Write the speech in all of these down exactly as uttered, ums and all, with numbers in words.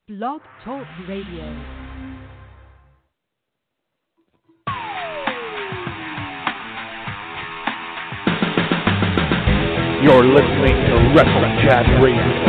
Blog Talk Radio. You're listening to Wrestle Chat Radio.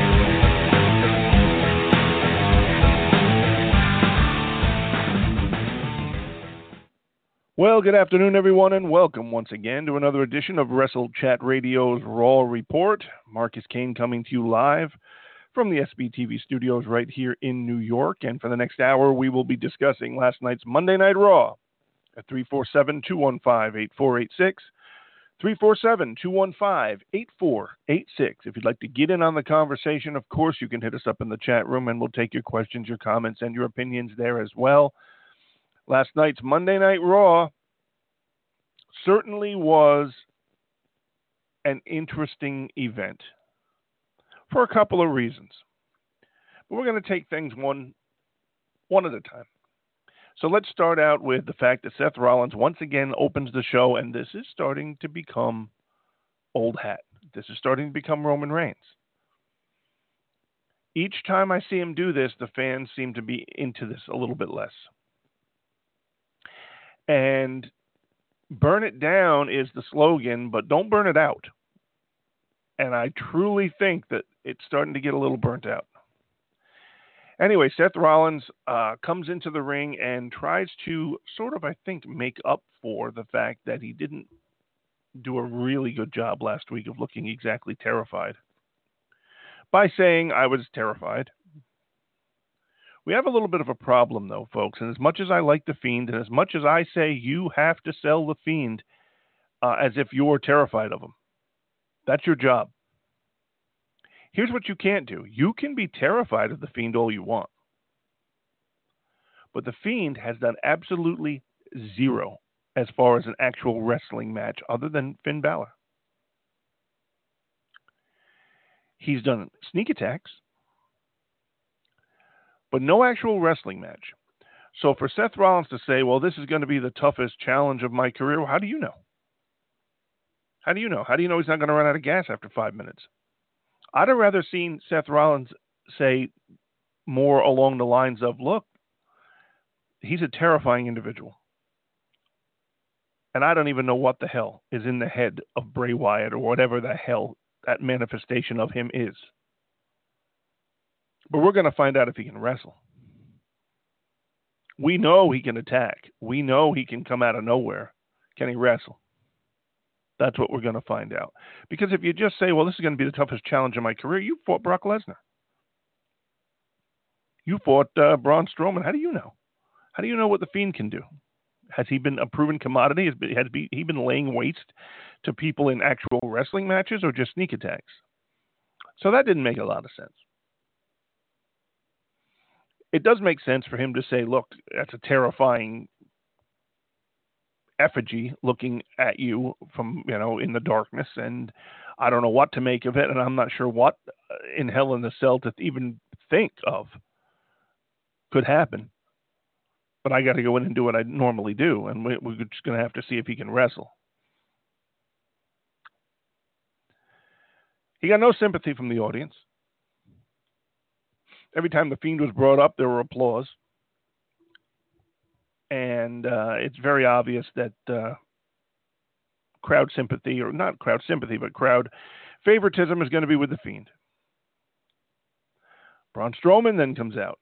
Well, good afternoon, everyone, and welcome once again to another edition of Wrestle Chat Radio's Raw Report. Marcus Kane coming to you live from the S B T V studios right here in New York. And for the next hour, we will be discussing last night's Monday Night Raw at three four seven, two one five, eight four eight six. three four seven, two one five, eight four eight six. If you'd like to get in on the conversation, of course, you can hit us up in the chat room, and we'll take your questions, your comments, and your opinions there as well. Last night's Monday Night Raw certainly was an interesting event for a couple of reasons. But we're going to take things one, one at a time. So let's start out with the fact that Seth Rollins once again opens the show, and this is starting to become old hat. This is starting to become Roman Reigns. Each time I see him do this, the fans seem to be into this a little bit less. And burn it down is the slogan, but don't burn it out. And I truly think that it's starting to get a little burnt out. Anyway, Seth Rollins uh, comes into the ring and tries to sort of, I think, make up for the fact that he didn't do a really good job last week of looking exactly terrified by saying, I was terrified. We have a little bit of a problem, though, folks. And as much as I like The Fiend, and as much as I say you have to sell The Fiend uh, as if you're terrified of him, that's your job. Here's what you can't do. You can be terrified of The Fiend all you want. But The Fiend has done absolutely zero as far as an actual wrestling match other than Finn Balor. He's done sneak attacks, but no actual wrestling match. So for Seth Rollins to say, well, this is going to be the toughest challenge of my career, well, how do you know? How do you know? How do you know he's not going to run out of gas after five minutes? I'd have rather seen Seth Rollins say more along the lines of, look, he's a terrifying individual. And I don't even know what the hell is in the head of Bray Wyatt or whatever the hell that manifestation of him is. But we're going to find out if he can wrestle. We know he can attack. We know he can come out of nowhere. Can he wrestle? That's what we're going to find out. Because if you just say, well, this is going to be the toughest challenge of my career, you fought Brock Lesnar. You fought uh, Braun Strowman. How do you know? How do you know what The Fiend can do? Has he been a proven commodity? Has, been, has he been laying waste to people in actual wrestling matches or just sneak attacks? So that didn't make a lot of sense. It does make sense for him to say, look, that's a terrifying effigy looking at you from, you know, in the darkness, and I don't know what to make of it, and I'm not sure what in hell in the cell to even think of could happen. But I got to go in and do what I normally do, and we, we're just going to have to see if he can wrestle. He got no sympathy from the audience. Every time The Fiend was brought up, there were applause. And uh, it's very obvious that uh, crowd sympathy, or not crowd sympathy, but crowd favoritism is going to be with The Fiend. Braun Strowman then comes out.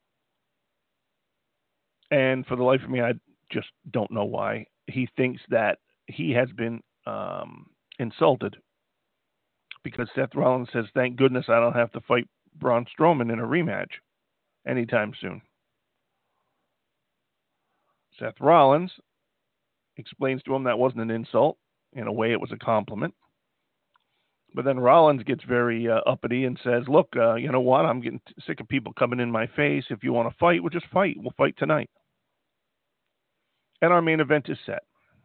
And for the life of me, I just don't know why. He thinks that he has been um, insulted because Seth Rollins says, thank goodness I don't have to fight Braun Strowman in a rematch anytime soon. Seth Rollins explains to him that wasn't an insult. In a way, it was a compliment. But then Rollins gets very uh, uppity and says, look, uh, you know what? I'm getting sick of people coming in my face. If you want to fight, we'll just fight. We'll fight tonight. And our main event is set.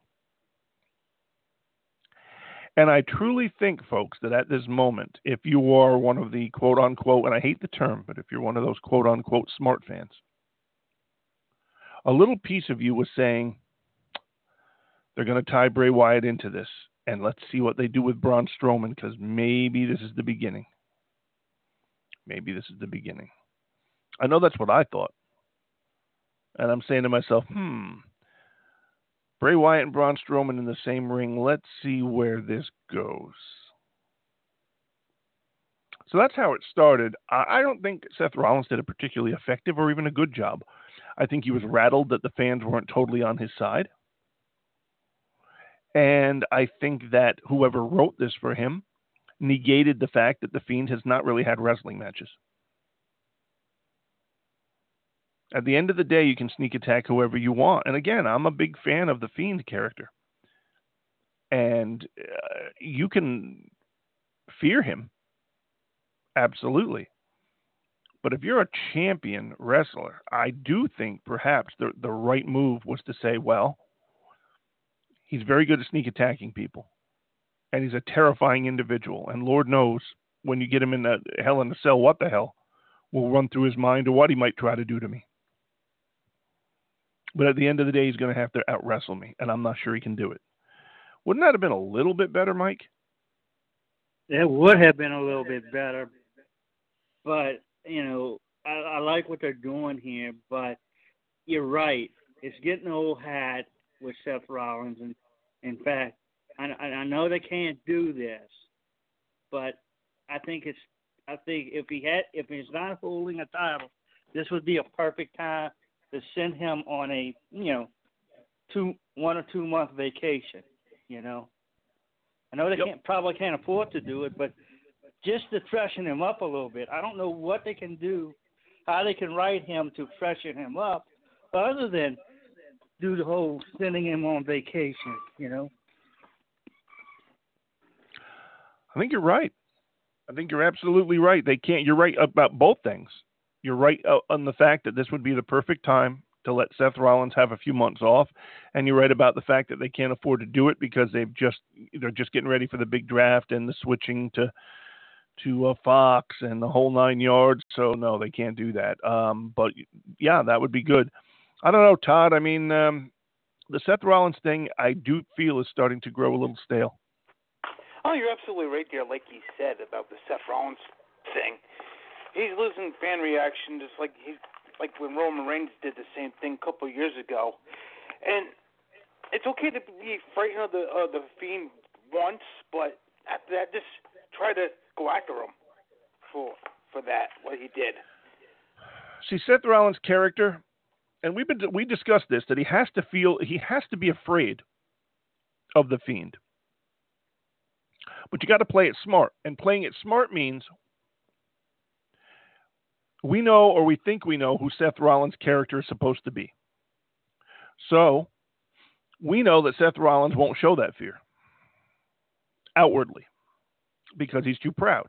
And I truly think, folks, that at this moment, if you are one of the quote-unquote, and I hate the term, but if you're one of those quote-unquote smart fans, a little piece of you was saying, they're going to tie Bray Wyatt into this, and let's see what they do with Braun Strowman, because maybe this is the beginning. Maybe this is the beginning. I know that's what I thought. And I'm saying to myself, hmm, Bray Wyatt and Braun Strowman in the same ring. Let's see where this goes. So that's how it started. I don't think Seth Rollins did a particularly effective or even a good job. I think he was rattled that the fans weren't totally on his side. And I think that whoever wrote this for him negated the fact that The Fiend has not really had wrestling matches. At the end of the day, you can sneak attack whoever you want. And again, I'm a big fan of The Fiend character. And uh, you can fear him. Absolutely. But if you're a champion wrestler, I do think perhaps the, the right move was to say, well, he's very good at sneak attacking people. And he's a terrifying individual. And Lord knows, when you get him in the hell in a cell, what the hell will run through his mind or what he might try to do to me. But at the end of the day, he's going to have to out-wrestle me, and I'm not sure he can do it. Wouldn't that have been a little bit better, Mike? It would have been a little bit better. But, you know, I, I like what they're doing here, but you're right. It's getting old hat with Seth Rollins. And in fact, I, I know they can't do this, but I think it's. I think if he had, if he's not holding a title, this would be a perfect time to send him on a, you know, two one or two month vacation. You know, I know they Yep. can't probably can't afford to do it, but just to freshen him up a little bit. I don't know what they can do, how they can write him to freshen him up, other than do the whole sending him on vacation. You know. I think you're right. I think you're absolutely right. They can't. You're right about both things. You're right on the fact that this would be the perfect time to let Seth Rollins have a few months off, and you're right about the fact that they can't afford to do it because they've just they're just getting ready for the big draft and the switching to to uh, Fox and the whole nine yards. So no, they can't do that. Um, but yeah, that would be good. I don't know, Todd. I mean, um, the Seth Rollins thing, I do feel is starting to grow a little stale. Oh, you're absolutely right there, like you said about the Seth Rollins thing. He's losing fan reaction, just like he's like when Roman Reigns did the same thing a couple of years ago. And it's okay to be frightened of the uh, the Fiend once, but after that, just try to go after him for for that what he did. See, Seth Rollins' character, and we've been we discussed this, that he has to feel he has to be afraid of the Fiend. But you got to play it smart. And playing it smart means we know or we think we know who Seth Rollins' character is supposed to be. So we know that Seth Rollins won't show that fear outwardly because he's too proud.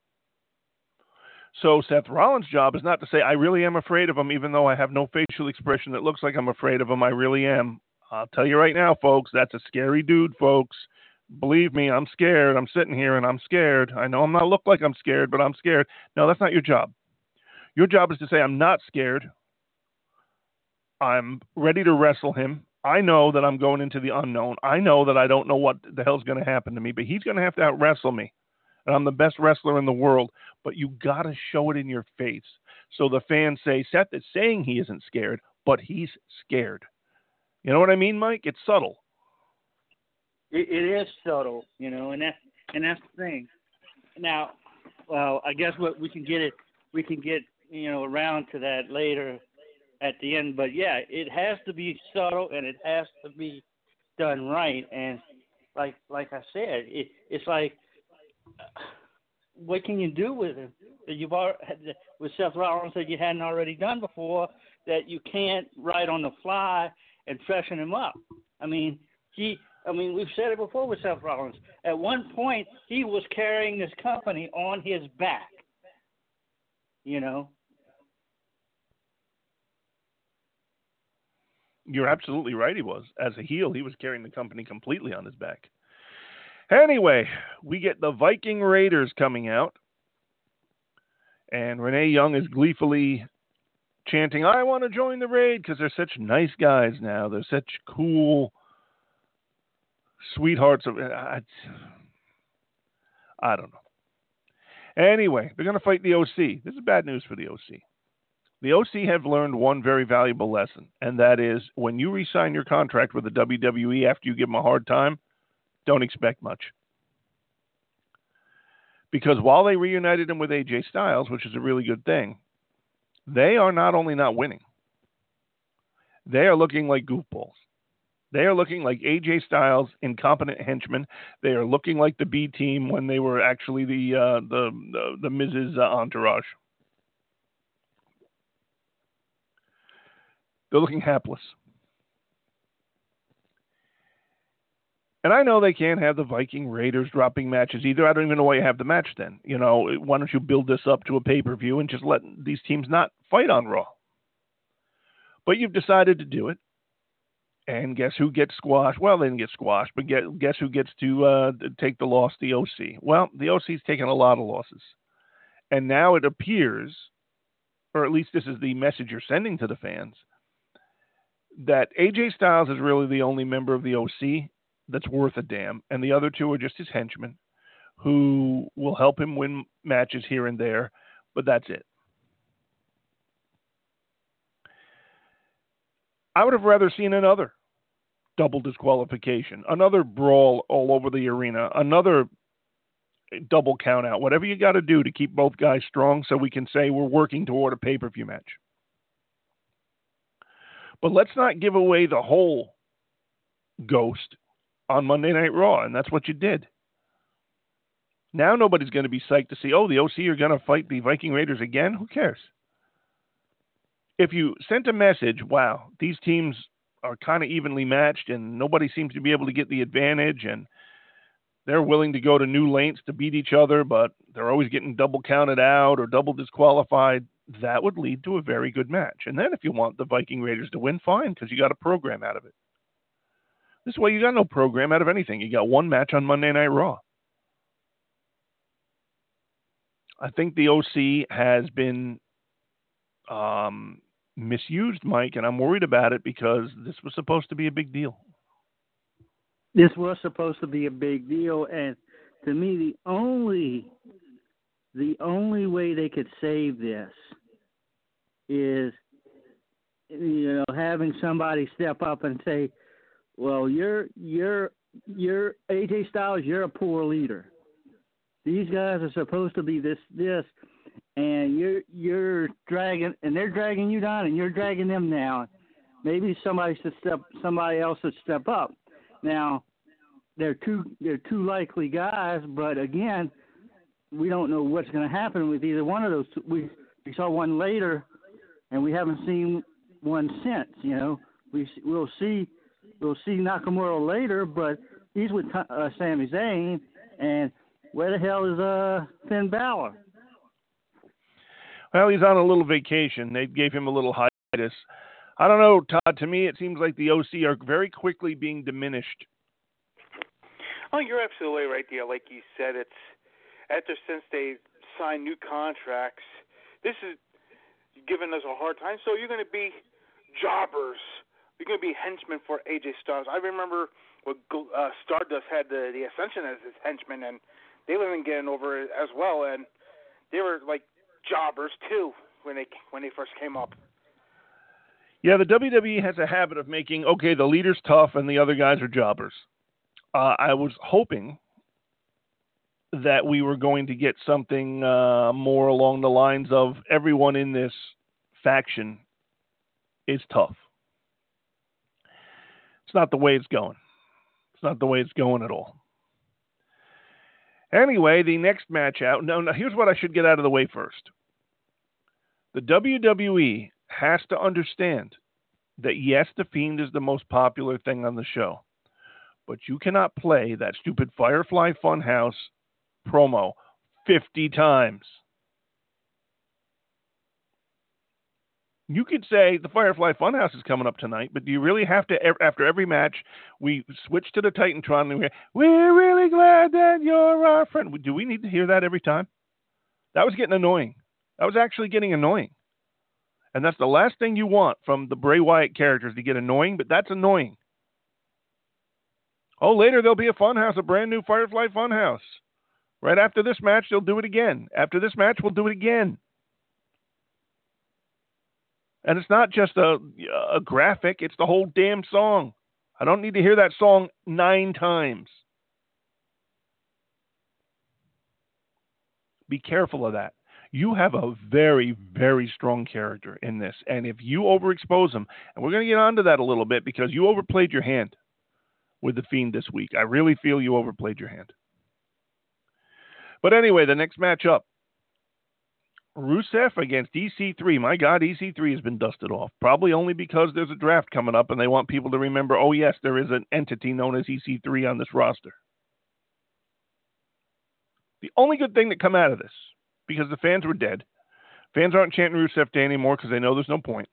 So Seth Rollins' job is not to say, I really am afraid of him, even though I have no facial expression that looks like I'm afraid of him. I really am. I'll tell you right now, folks, that's a scary dude, folks. Believe me, I'm scared. I'm sitting here and I'm scared. I know I'm not look like I'm scared, but I'm scared. No, that's not your job. Your job is to say, I'm not scared. I'm ready to wrestle him. I know that I'm going into the unknown. I know that I don't know what the hell's going to happen to me, but he's going to have to out wrestle me. And I'm the best wrestler in the world, but you got to show it in your face. So the fans say, Seth is saying he isn't scared, but he's scared. You know what I mean, Mike? It's subtle. It, it is subtle, you know, and that's and that's the thing. Now, well, I guess what we can get it, we can get you know around to that later at the end. But yeah, it has to be subtle and it has to be done right. And like like I said, it, it's like, what can you do with him that you've already with Seth Rollins that you hadn't already done before, that you can't write on the fly and freshen him up? I mean, he. I mean, we've said it before with Seth Rollins. At one point, he was carrying this company on his back. You know? You're absolutely right, he was. As a heel, he was carrying the company completely on his back. Anyway, we get the Viking Raiders coming out. And Renee Young is gleefully chanting, I want to join the raid, because they're such nice guys now. They're such cool sweethearts of I, I don't know. Anyway, they're going to fight the O C. This is bad news for the O C. The O C have learned one very valuable lesson, and that is when you re-sign your contract with the W W E after you give them a hard time, don't expect much. Because while they reunited him with A J Styles, which is a really good thing, they are not only not winning, they are looking like goofballs. They are looking like A J Styles' incompetent henchmen. They are looking like the B team when they were actually the uh, the, the the Miz's uh, entourage. They're looking hapless. And I know they can't have the Viking Raiders dropping matches either. I don't even know why you have the match then. You know, why don't you build this up to a pay-per-view and just let these teams not fight on Raw? But you've decided to do it. And guess who gets squashed? Well, they didn't get squashed, but get, guess who gets to uh, take the loss? The O C. Well, the O C's taken a lot of losses. And now it appears, or at least this is the message you're sending to the fans, that A J Styles is really the only member of the O C that's worth a damn, and the other two are just his henchmen who will help him win matches here and there, but that's it. I would have rather seen another double disqualification, another brawl all over the arena, another double count out, whatever you got to do to keep both guys strong so we can say we're working toward a pay-per-view match. But let's not give away the whole ghost on Monday Night Raw, and that's what you did. Now nobody's going to be psyched to see, oh, the O C are going to fight the Viking Raiders again? Who cares? If you sent a message, wow, these teams are kind of evenly matched and nobody seems to be able to get the advantage and they're willing to go to new lengths to beat each other, but they're always getting double counted out or double disqualified, that would lead to a very good match. And then if you want the Viking Raiders to win, fine, because you got a program out of it. This way you got no program out of anything. You got one match on Monday Night Raw. I think the O C has been um, misused, Mike, and I'm worried about it because this was supposed to be a big deal. This was supposed to be a big deal, and to me, the only the only way they could save this is, you know, having somebody step up and say, "Well, you're you're you're A J Styles, you're a poor leader. These guys are supposed to be this this." And you're you're dragging, and they're dragging you down, and you're dragging them down. Maybe somebody should step, somebody else should step up. Now, they're two they're two likely guys, but again, we don't know what's going to happen with either one of those. We we saw one later, and we haven't seen one since. You know, we we'll see we'll see Nakamura later, but he's with uh, Sami Zayn, and where the hell is uh Finn Balor? Well, he's on a little vacation. They gave him a little hiatus. I don't know, Todd. To me, it seems like the O C are very quickly being diminished. Oh, you're absolutely right, dear. Like you said, it's after since they signed new contracts, this is giving us a hard time. So you're going to be jobbers. You're going to be henchmen for A J Styles. I remember when uh, Stardust had the, the Ascension as his henchmen, and they weren't getting over it as well, and they were like jobbers too when they when they first came up. Yeah, the W W E has a habit of making, okay, the leader's tough and the other guys are jobbers. Uh, I was hoping that we were going to get something uh, more along the lines of everyone in this faction is tough. It's not the way it's going. It's not the way it's going at all. Anyway, the next match out. No, no, here's what I should get out of the way first. The W W E has to understand that, yes, The Fiend is the most popular thing on the show, but you cannot play that stupid Firefly Funhouse promo fifty times. You could say the Firefly Funhouse is coming up tonight, but do you really have to, after every match, we switch to the Titantron and we hear, we're really glad that you're our friend. Do we need to hear that every time? That was getting annoying. That was actually getting annoying. And that's the last thing you want from the Bray Wyatt characters, to get annoying, but that's annoying. Oh, later there'll be a Funhouse, a brand new Firefly Funhouse. Right after this match, they'll do it again. After this match, we'll do it again. And it's not just a, a graphic, it's the whole damn song. I don't need to hear that song nine times. Be careful of that. You have a very, very strong character in this. And if you overexpose them, and we're going to get onto that a little bit because you overplayed your hand with The Fiend this week. I really feel you overplayed your hand. But anyway, the next matchup, Rusev against E C three. My God, E C three has been dusted off. Probably only because there's a draft coming up and they want people to remember, oh, yes, there is an entity known as E C three on this roster. The only good thing that come out of this, because the fans were dead. Fans aren't chanting Rusev Day anymore because they know there's no point.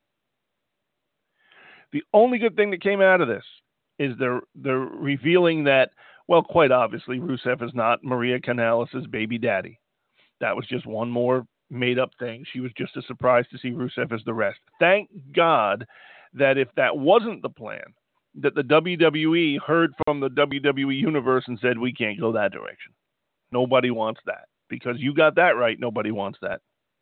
The only good thing that came out of this is they're, they're revealing that, well, quite obviously, Rusev is not Maria Kanellis' baby daddy. That was just one more made-up thing. She was just as surprised to see Rusev as the rest. Thank God that if that wasn't the plan, that the W W E heard from the W W E Universe and said, we can't go that direction. Nobody wants that. Because you got that right, nobody wants that.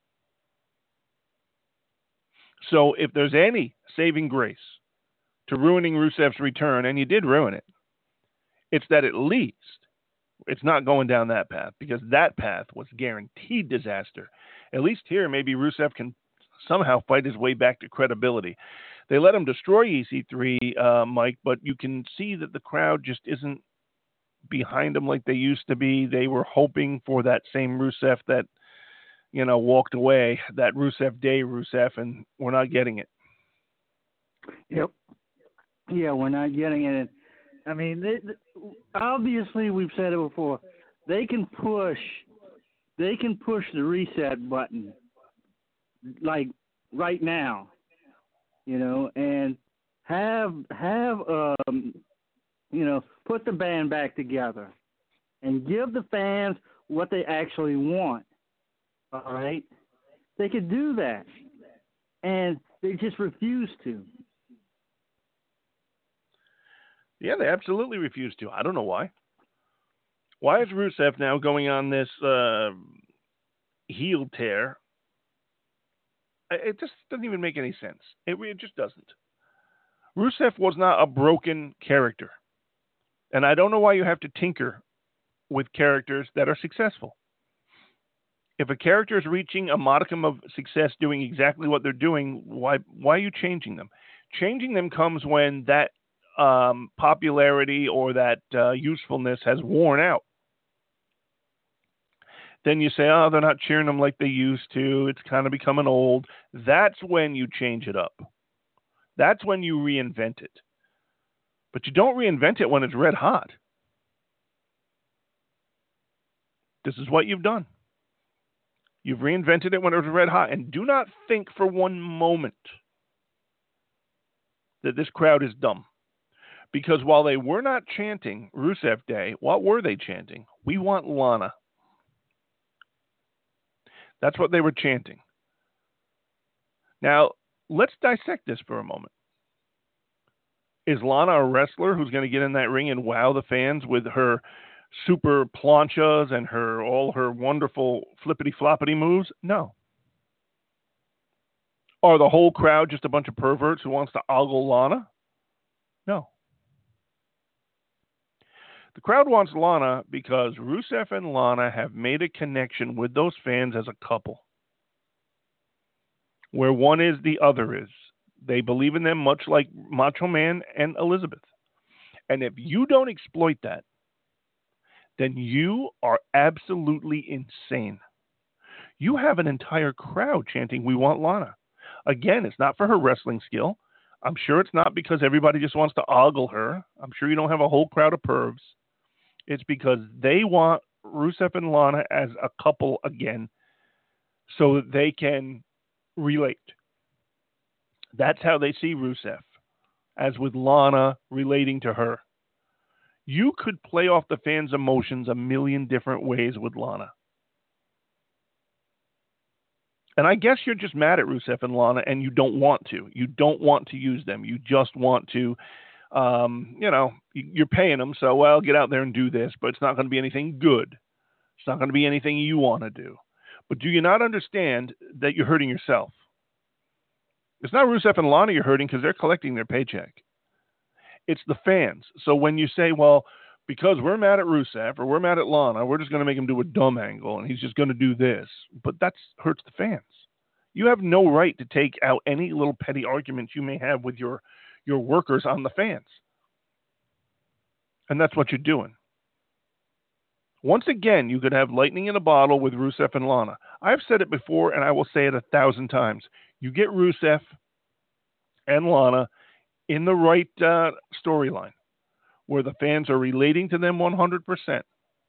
So if there's any saving grace to ruining Rusev's return, and you did ruin it, it's that at least it's not going down that path, because that path was guaranteed disaster. At least here, maybe Rusev can somehow fight his way back to credibility. They let him destroy E C three, uh, Mike, but you can see that the crowd just isn't behind him like they used to be. They were hoping for that same Rusev that, you know, walked away, that Rusev Day Rusev, and we're not getting it. Yep. Yeah, we're not getting it. I mean, they, obviously, we've said it before. They can push, they can push the reset button, like right now, you know, and have have um, you know, put the band back together and give the fans what they actually want. All right, they could do that, and they just refuse to. Yeah, they absolutely refuse to. I don't know why. Why is Rusev now going on this uh, heel tear? It just doesn't even make any sense. It, it just doesn't. Rusev was not a broken character. And I don't know why you have to tinker with characters that are successful. If a character is reaching a modicum of success doing exactly what they're doing, why why are you changing them? Changing them comes when that Um, popularity or that uh, usefulness has worn out. Then you say, oh, they're not cheering them like they used to. It's kind of becoming old. That's when you change it up. That's when you reinvent it. But you don't reinvent it when it's red hot. This is what you've done. You've reinvented it when it was red hot. And do not think for one moment that this crowd is dumb. Because while they were not chanting Rusev Day, what were they chanting? We want Lana. That's what they were chanting. Now, let's dissect this for a moment. Is Lana a wrestler who's going to get in that ring and wow the fans with her super planchas and her all her wonderful flippity-floppity moves? No. Are the whole crowd just a bunch of perverts who wants to ogle Lana? No. The crowd wants Lana because Rusev and Lana have made a connection with those fans as a couple. Where one is, the other is. They believe in them much like Macho Man and Elizabeth. And if you don't exploit that, then you are absolutely insane. You have an entire crowd chanting, we want Lana. Again, it's not for her wrestling skill. I'm sure it's not because everybody just wants to ogle her. I'm sure you don't have a whole crowd of pervs. It's because they want Rusev and Lana as a couple again so that they can relate. That's how they see Rusev, as with Lana relating to her. You could play off the fans' emotions a million different ways with Lana. And I guess you're just mad at Rusev and Lana and you don't want to. You don't want to use them. You just want to, um, you know, you're paying them. So, well, get out there and do this, but it's not going to be anything good. It's not going to be anything you want to do. But do you not understand that you're hurting yourself? It's not Rusev and Lana you're hurting because they're collecting their paycheck. It's the fans. So when you say, well, because we're mad at Rusev or we're mad at Lana, we're just going to make him do a dumb angle and he's just going to do this. But that hurts the fans. You have no right to take out any little petty arguments you may have with your, your workers on the fans. And that's what you're doing. Once again, you could have lightning in a bottle with Rusev and Lana. I've said it before, and I will say it a thousand times. You get Rusev and Lana in the right uh, storyline, where the fans are relating to them one hundred percent.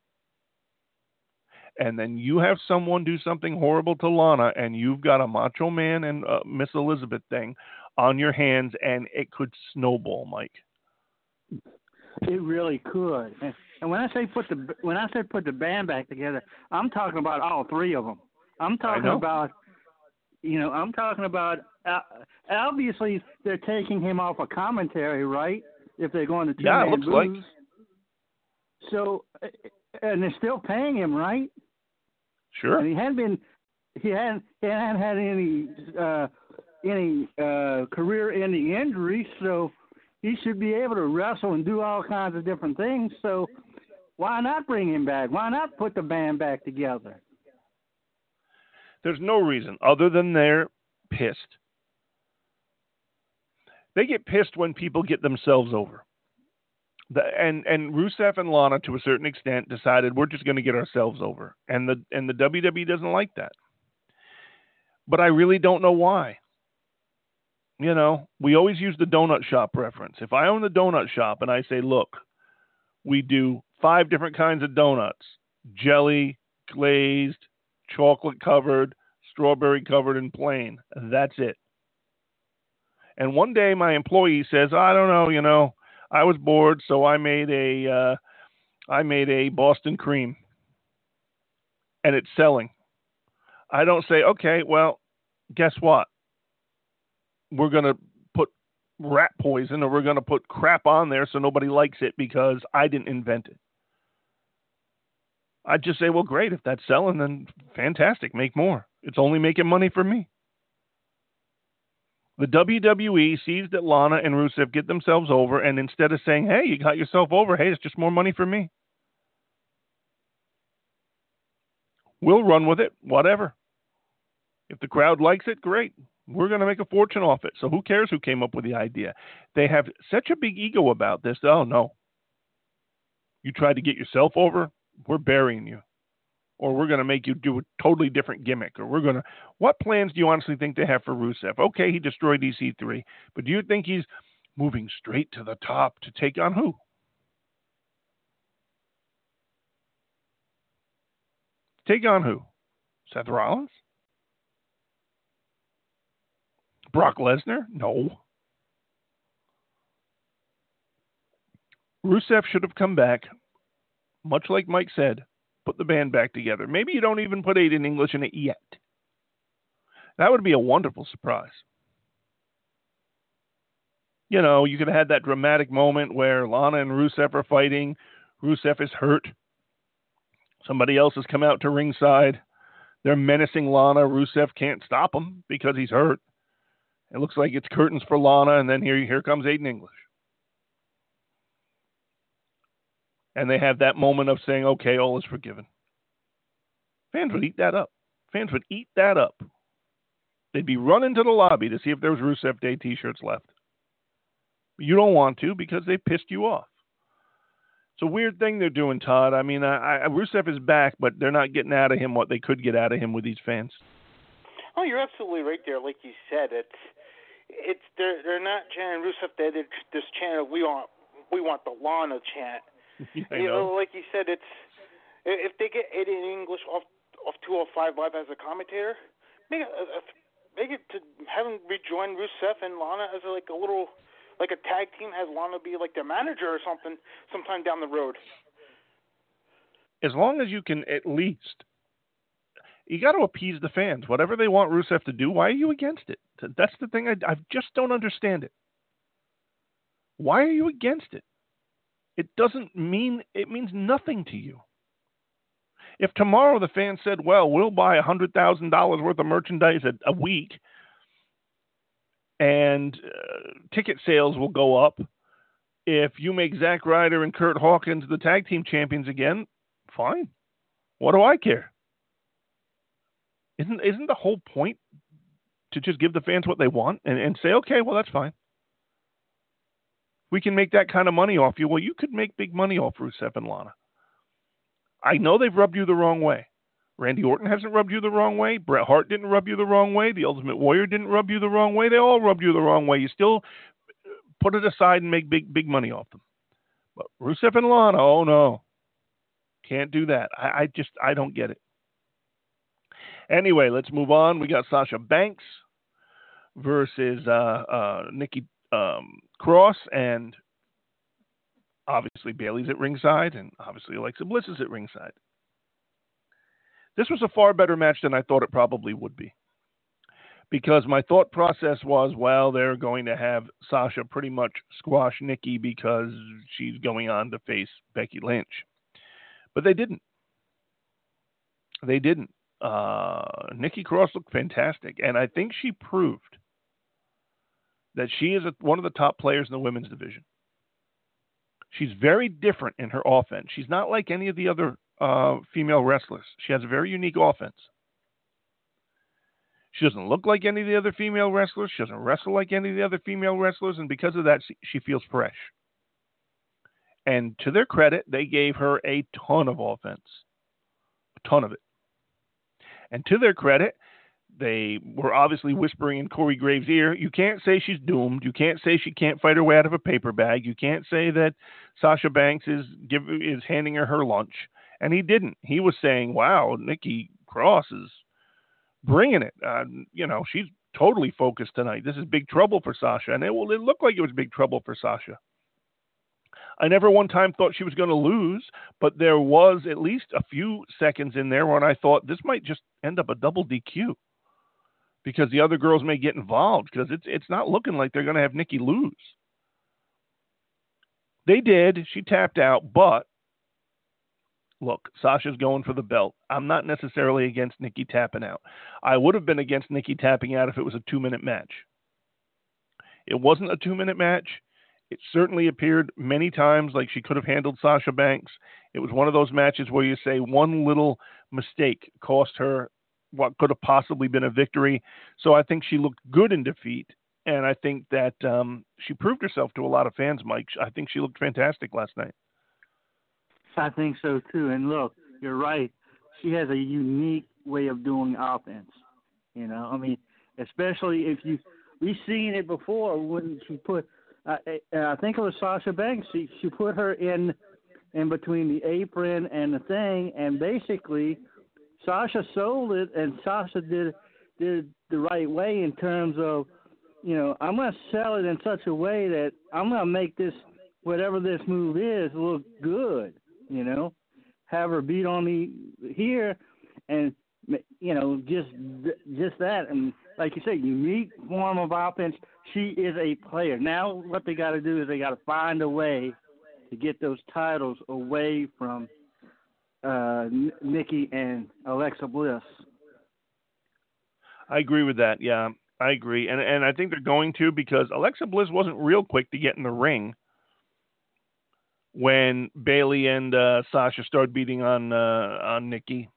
And then you have someone do something horrible to Lana, and you've got a Macho Man and uh, Miss Elizabeth thing on your hands, and it could snowball, Mike. It really could. And, and when I say put the when I say put the band back together, I'm talking about all three of them. I'm talking about, you know, I'm talking about. Uh, obviously, they're taking him off of commentary, right? If they're going to two yeah, it man looks booths. like. So, and they're still paying him, right? Sure. And he hadn't been, he hadn't, he hadn't had any, uh, any uh, career-ending injuries, so he should be able to wrestle and do all kinds of different things. So, why not bring him back? Why not put the band back together? There's no reason other than they're pissed. They get pissed when people get themselves over. The, and and Rusev and Lana, to a certain extent, decided we're just going to get ourselves over, and the and the W W E doesn't like that. But I really don't know why. You know, we always use the donut shop reference. If I own the donut shop and I say, look, we do five different kinds of donuts: jelly, glazed, chocolate covered, strawberry covered, and plain. That's it. And one day my employee says, I don't know, you know, I was bored, so I made a, uh, I made a Boston cream, and it's selling. I don't say, okay, well, guess what? We're going to put rat poison, or we're going to put crap on there so nobody likes it because I didn't invent it. I'd just say, well, great. If that's selling, then fantastic. Make more. It's only making money for me. The W W E sees that Lana and Rusev get themselves over, and instead of saying, hey, you got yourself over, hey, it's just more money for me, we'll run with it, whatever. If the crowd likes it, great. We're going to make a fortune off it. So who cares who came up with the idea? They have such a big ego about this. Oh, no. You tried to get yourself over? We're burying you. Or we're going to make you do a totally different gimmick. Or we're going to... What plans do you honestly think they have for Rusev? Okay, he destroyed E C three. But do you think he's moving straight to the top to take on who? Take on who? Seth Rollins? Brock Lesnar? No. Rusev should have come back, much like Mike said, put the band back together. Maybe you don't even put Aiden English in it yet. That would be a wonderful surprise. You know, you could have had that dramatic moment where Lana and Rusev are fighting. Rusev is hurt. Somebody else has come out to ringside. They're menacing Lana. Rusev can't stop him because he's hurt. It looks like it's curtains for Lana, and then here, here comes Aiden English. And they have that moment of saying, okay, all is forgiven. Fans would eat that up. Fans would eat that up. They'd be running to the lobby to see if there was Rusev Day t-shirts left. You don't want to because they pissed you off. It's a weird thing they're doing, Todd. I mean, I, I, Rusev is back, but they're not getting out of him what they could get out of him with these fans. Oh, you're absolutely right there. Like you said, it's it's they're they're not chanting Rusev. They're just chanting we want we want the Lana chant. Yeah, you know. know, like you said, it's if they get Aiden English off off two oh five Live as a commentator, make it uh, make it to have him rejoin Rusev and Lana as a, like a little like a tag team. Has Lana be like their manager or something sometime down the road. As long as you can at least. You got to appease the fans. Whatever they want Rusev to do, why are you against it? That's the thing. I, I just don't understand it. Why are you against it? It doesn't mean, it means nothing to you. If tomorrow the fans said, well, we'll buy one hundred thousand dollars worth of merchandise a, a week and uh, ticket sales will go up. If you make Zack Ryder and Kurt Hawkins the tag team champions again, fine. What do I care? Isn't isn't the whole point to just give the fans what they want and, and say, okay, well, that's fine. We can make that kind of money off you. Well, you could make big money off Rusev and Lana. I know they've rubbed you the wrong way. Randy Orton hasn't rubbed you the wrong way. Bret Hart didn't rub you the wrong way. The Ultimate Warrior didn't rub you the wrong way. They all rubbed you the wrong way. You still put it aside and make big, big money off them. But Rusev and Lana, oh no. Can't do that. I, I just, I don't get it. Anyway, let's move on. We got Sasha Banks versus uh, uh, Nikki um, Cross, and obviously Bayley's at ringside, and obviously Alexa Bliss is at ringside. This was a far better match than I thought it probably would be, because my thought process was, well, they're going to have Sasha pretty much squash Nikki because she's going on to face Becky Lynch. But they didn't. They didn't. Uh, Nikki Cross looked fantastic, and I think she proved that she is a, one of the top players in the women's division. She's very different in her offense. She's not like any of the other uh, female wrestlers. She has a very unique offense. She doesn't look like any of the other female wrestlers. She doesn't wrestle like any of the other female wrestlers, and because of that, she feels fresh. And to their credit, they gave her a ton of offense. A ton of it. And to their credit, they were obviously whispering in Corey Graves' ear, you can't say she's doomed. You can't say she can't fight her way out of a paper bag. You can't say that Sasha Banks is give, is handing her her lunch. And he didn't. He was saying, wow, Nikki Cross is bringing it. Uh, you know, she's totally focused tonight. This is big trouble for Sasha. And it, well, it looked like it was big trouble for Sasha. I never one time thought she was going to lose, but there was at least a few seconds in there when I thought this might just end up a double D Q because the other girls may get involved, because it's it's not looking like they're going to have Nikki lose. They did. She tapped out, but look, Sasha's going for the belt. I'm not necessarily against Nikki tapping out. I would have been against Nikki tapping out if it was a two-minute match. It wasn't a two-minute match. It certainly appeared many times like she could have handled Sasha Banks. It was one of those matches where you say one little mistake cost her what could have possibly been a victory. So I think she looked good in defeat, and I think that um, she proved herself to a lot of fans, Mike. I think she looked fantastic last night. I think so, too. And look, you're right. She has a unique way of doing offense. You know, I mean, especially if you – we've seen it before when she put – I, I think it was Sasha Banks. She she put her in in between the apron and the thing, and basically Sasha sold it, and Sasha did did the right way in terms of, you know, I'm going to sell it in such a way that I'm going to make this, whatever this move is, look good, you know, have her beat on me here, and, you know, just just that, and like you say, unique form of offense. She is a player. Now what they got to do is they got to find a way to get those titles away from uh, Nikki and Alexa Bliss. I agree with that. Yeah, I agree. And and I think they're going to, because Alexa Bliss wasn't real quick to get in the ring when Bayley and uh, Sasha started beating on uh, on Nikki.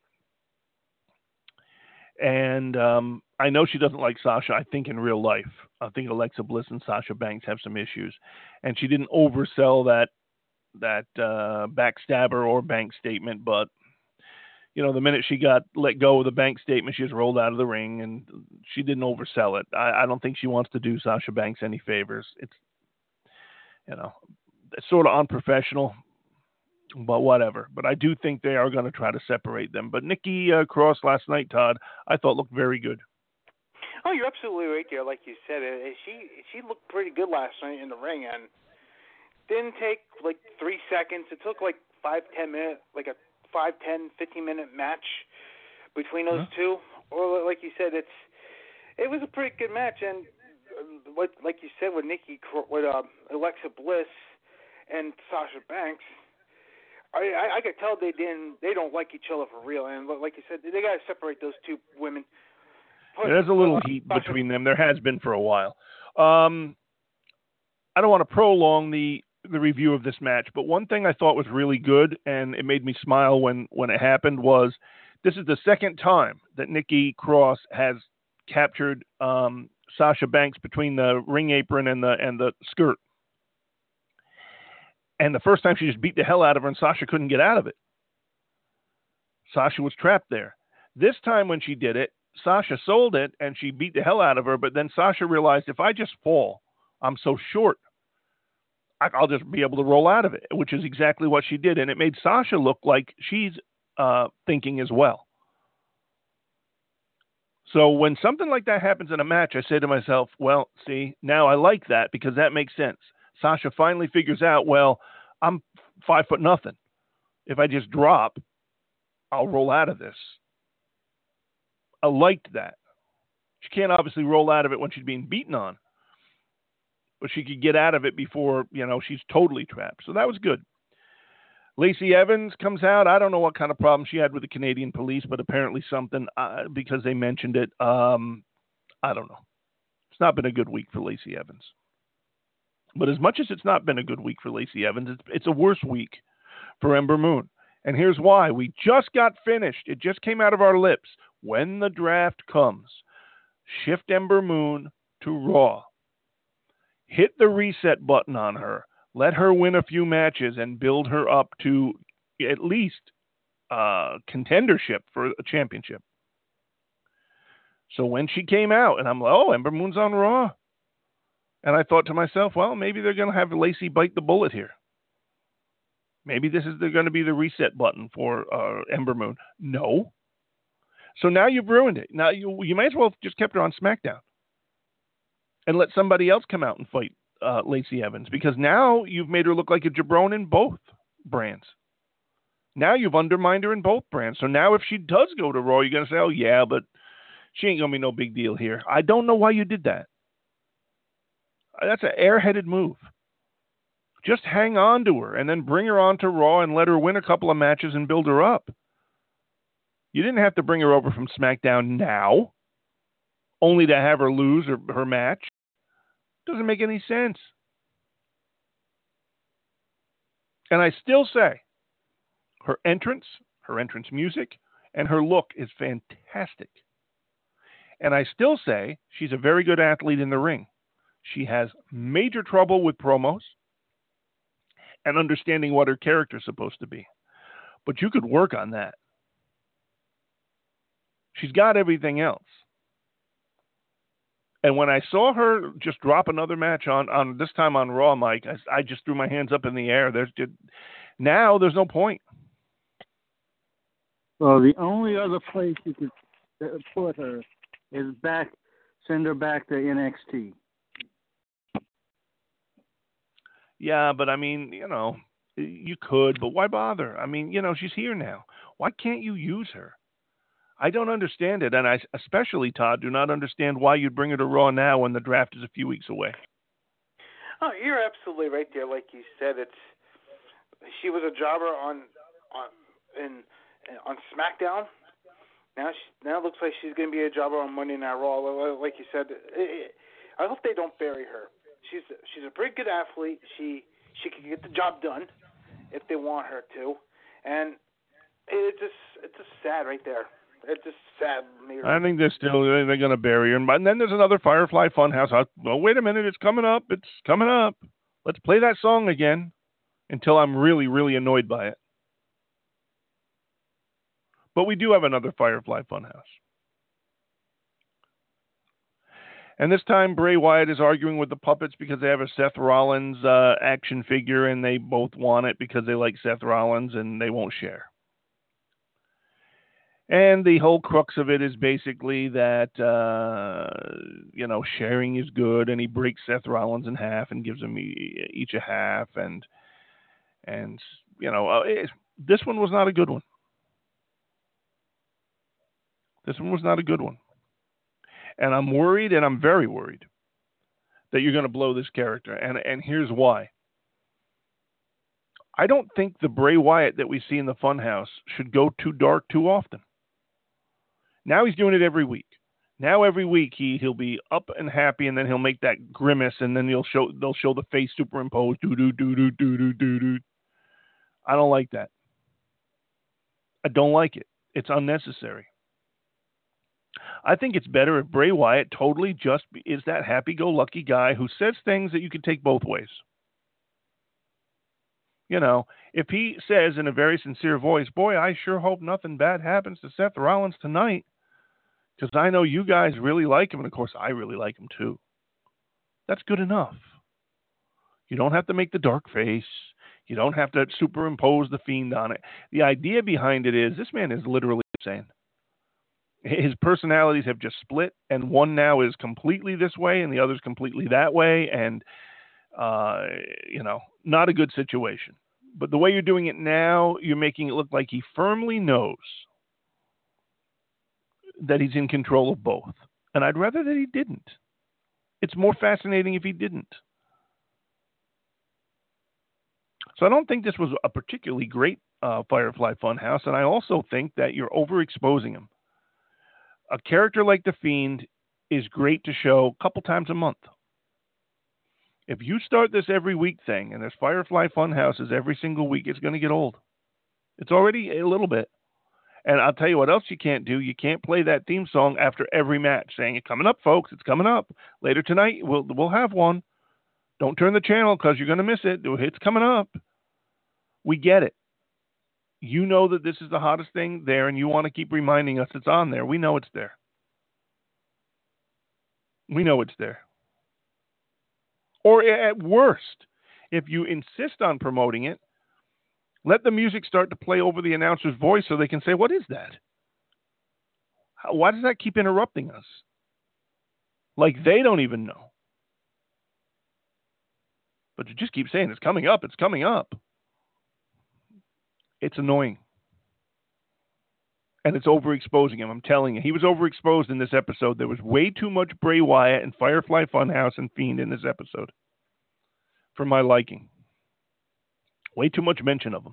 And um, I know she doesn't like Sasha, I think, in real life. I think Alexa Bliss and Sasha Banks have some issues. And she didn't oversell that that uh, backstabber or bank statement. But, you know, the minute she got let go of the bank statement, she was rolled out of the ring. And she didn't oversell it. I, I don't think she wants to do Sasha Banks any favors. It's, you know, it's sort of unprofessional. But whatever. But I do think they are going to try to separate them. But Nikki uh, Cross last night, Todd, I thought looked very good. Oh, you're absolutely right there. Like you said, she she looked pretty good last night in the ring, and didn't take like three seconds. It took like five, ten minutes, like a five, ten, fifteen minute match between those mm-hmm. two. Or like you said, it's it was a pretty good match. And what like you said with Nikki, with uh, Alexa Bliss and Sasha Banks. I, I, I could tell they didn't. They don't like each other for real, and like you said, they got to separate those two women. Put, There's a little uh, heat between them. There has been for a while. Um, I don't want to prolong the the review of this match, but one thing I thought was really good, and it made me smile when when it happened, was this is the second time that Nikki Cross has captured um, Sasha Banks between the ring apron and the and the skirt. And the first time she just beat the hell out of her, and Sasha couldn't get out of it. Sasha was trapped there. This time when she did it, Sasha sold it, and she beat the hell out of her, but then Sasha realized, if I just fall, I'm so short, I'll just be able to roll out of it, which is exactly what she did. And it made Sasha look like she's uh, thinking as well. So when something like that happens in a match, I say to myself, well, see, now I like that because that makes sense. Sasha finally figures out, well, I'm five foot nothing. If I just drop, I'll roll out of this. I liked that. She can't obviously roll out of it when she's being beaten on, but she could get out of it before, you know, she's totally trapped. So that was good. Lacey Evans comes out. I don't know what kind of problem she had with the Canadian police, but apparently something uh, because they mentioned it. Um, I don't know. It's not been a good week for Lacey Evans. But as much as it's not been a good week for Lacey Evans, it's, it's a worse week for Ember Moon. And here's why. We just got finished. It just came out of our lips. When the draft comes, shift Ember Moon to Raw. Hit the reset button on her. Let her win a few matches and build her up to at least uh, contendership for a championship. So when she came out, and I'm like, oh, Ember Moon's on Raw. And I thought to myself, well, maybe they're going to have Lacey bite the bullet here. Maybe this is going to be the reset button for uh, Ember Moon. No. So now you've ruined it. Now you you might as well have just kept her on SmackDown and let somebody else come out and fight uh, Lacey Evans, because now you've made her look like a jabron in both brands. Now you've undermined her in both brands. So now if she does go to Raw, you're going to say, oh, yeah, but she ain't going to be no big deal here. I don't know why you did that. That's an airheaded move. Just hang on to her and then bring her on to Raw and let her win a couple of matches and build her up. You didn't have to bring her over from SmackDown now, only to have her lose her, her match. Doesn't make any sense. And I still say her entrance, her entrance music, and her look is fantastic. And I still say she's a very good athlete in the ring. She has major trouble with promos and understanding what her character's supposed to be. But you could work on that. She's got everything else. And when I saw her just drop another match on, on this time on Raw, Mike, I, I just threw my hands up in the air. There's just, now there's no point. Well, the only other place you could put her is back, send her back to N X T. Yeah, but I mean, you know, you could, but why bother? I mean, you know, she's here now. Why can't you use her? I don't understand it, and I especially, Todd, do not understand why you'd bring her to Raw now when the draft is a few weeks away. Oh, you're absolutely right there. Like you said, it's she was a jobber on on in on SmackDown. Now she, now it looks like she's going to be a jobber on Monday Night Raw. Like you said, it, it, I hope they don't bury her. She's she's a pretty good athlete. She she can get the job done if they want her to, and it just it's just sad right there. It's just sad. I think they're still they're going to bury her. And then there's another Firefly Funhouse. I'll, well, wait a minute, it's coming up. It's coming up. Let's play that song again until I'm really really annoyed by it. But we do have another Firefly Funhouse. And this time, Bray Wyatt is arguing with the puppets because they have a Seth Rollins uh, action figure, and they both want it because they like Seth Rollins, and they won't share. And the whole crux of it is basically that, uh, you know, sharing is good, and he breaks Seth Rollins in half and gives them each a half, and, and you know, uh, it, this one was not a good one. This one was not a good one. And I'm worried, and I'm very worried, that you're going to blow this character. And and here's why. I don't think the Bray Wyatt that we see in the Funhouse should go too dark too often. Now he's doing it every week. Now every week he he'll be up and happy, and then he'll make that grimace, and then he'll show they'll show the face superimposed. Do do do do do do do do. I don't like that. I don't like it. It's unnecessary. I think it's better if Bray Wyatt totally just is that happy-go-lucky guy who says things that you can take both ways. You know, if he says in a very sincere voice, boy, I sure hope nothing bad happens to Seth Rollins tonight, because I know you guys really like him, and of course I really like him too. That's good enough. You don't have to make the dark face. You don't have to superimpose the Fiend on it. The idea behind it is this man is literally insane. His personalities have just split, and one now is completely this way, and the other's completely that way, and, uh, you know, not a good situation. But the way you're doing it now, you're making it look like he firmly knows that he's in control of both. And I'd rather that he didn't. It's more fascinating if he didn't. So I don't think this was a particularly great uh, Firefly Funhouse, and I also think that you're overexposing him. A character like The Fiend is great to show a couple times a month. If you start this every week thing, and there's Firefly Funhouses every single week, it's going to get old. It's already a little bit. And I'll tell you what else you can't do. You can't play that theme song after every match saying, it's coming up, folks. It's coming up. Later tonight, we'll, we'll have one. Don't turn the channel because you're going to miss it. It's coming up. We get it. You know that this is the hottest thing there, and you want to keep reminding us it's on there. We know it's there. We know it's there. Or at worst, if you insist on promoting it, let the music start to play over the announcer's voice so they can say, what is that? How, why does that keep interrupting us? Like they don't even know. But you just keep saying, it's coming up, it's coming up. It's annoying. And it's overexposing him. I'm telling you, he was overexposed in this episode. There was way too much Bray Wyatt and Firefly Funhouse and Fiend in this episode for my liking. Way too much mention of him.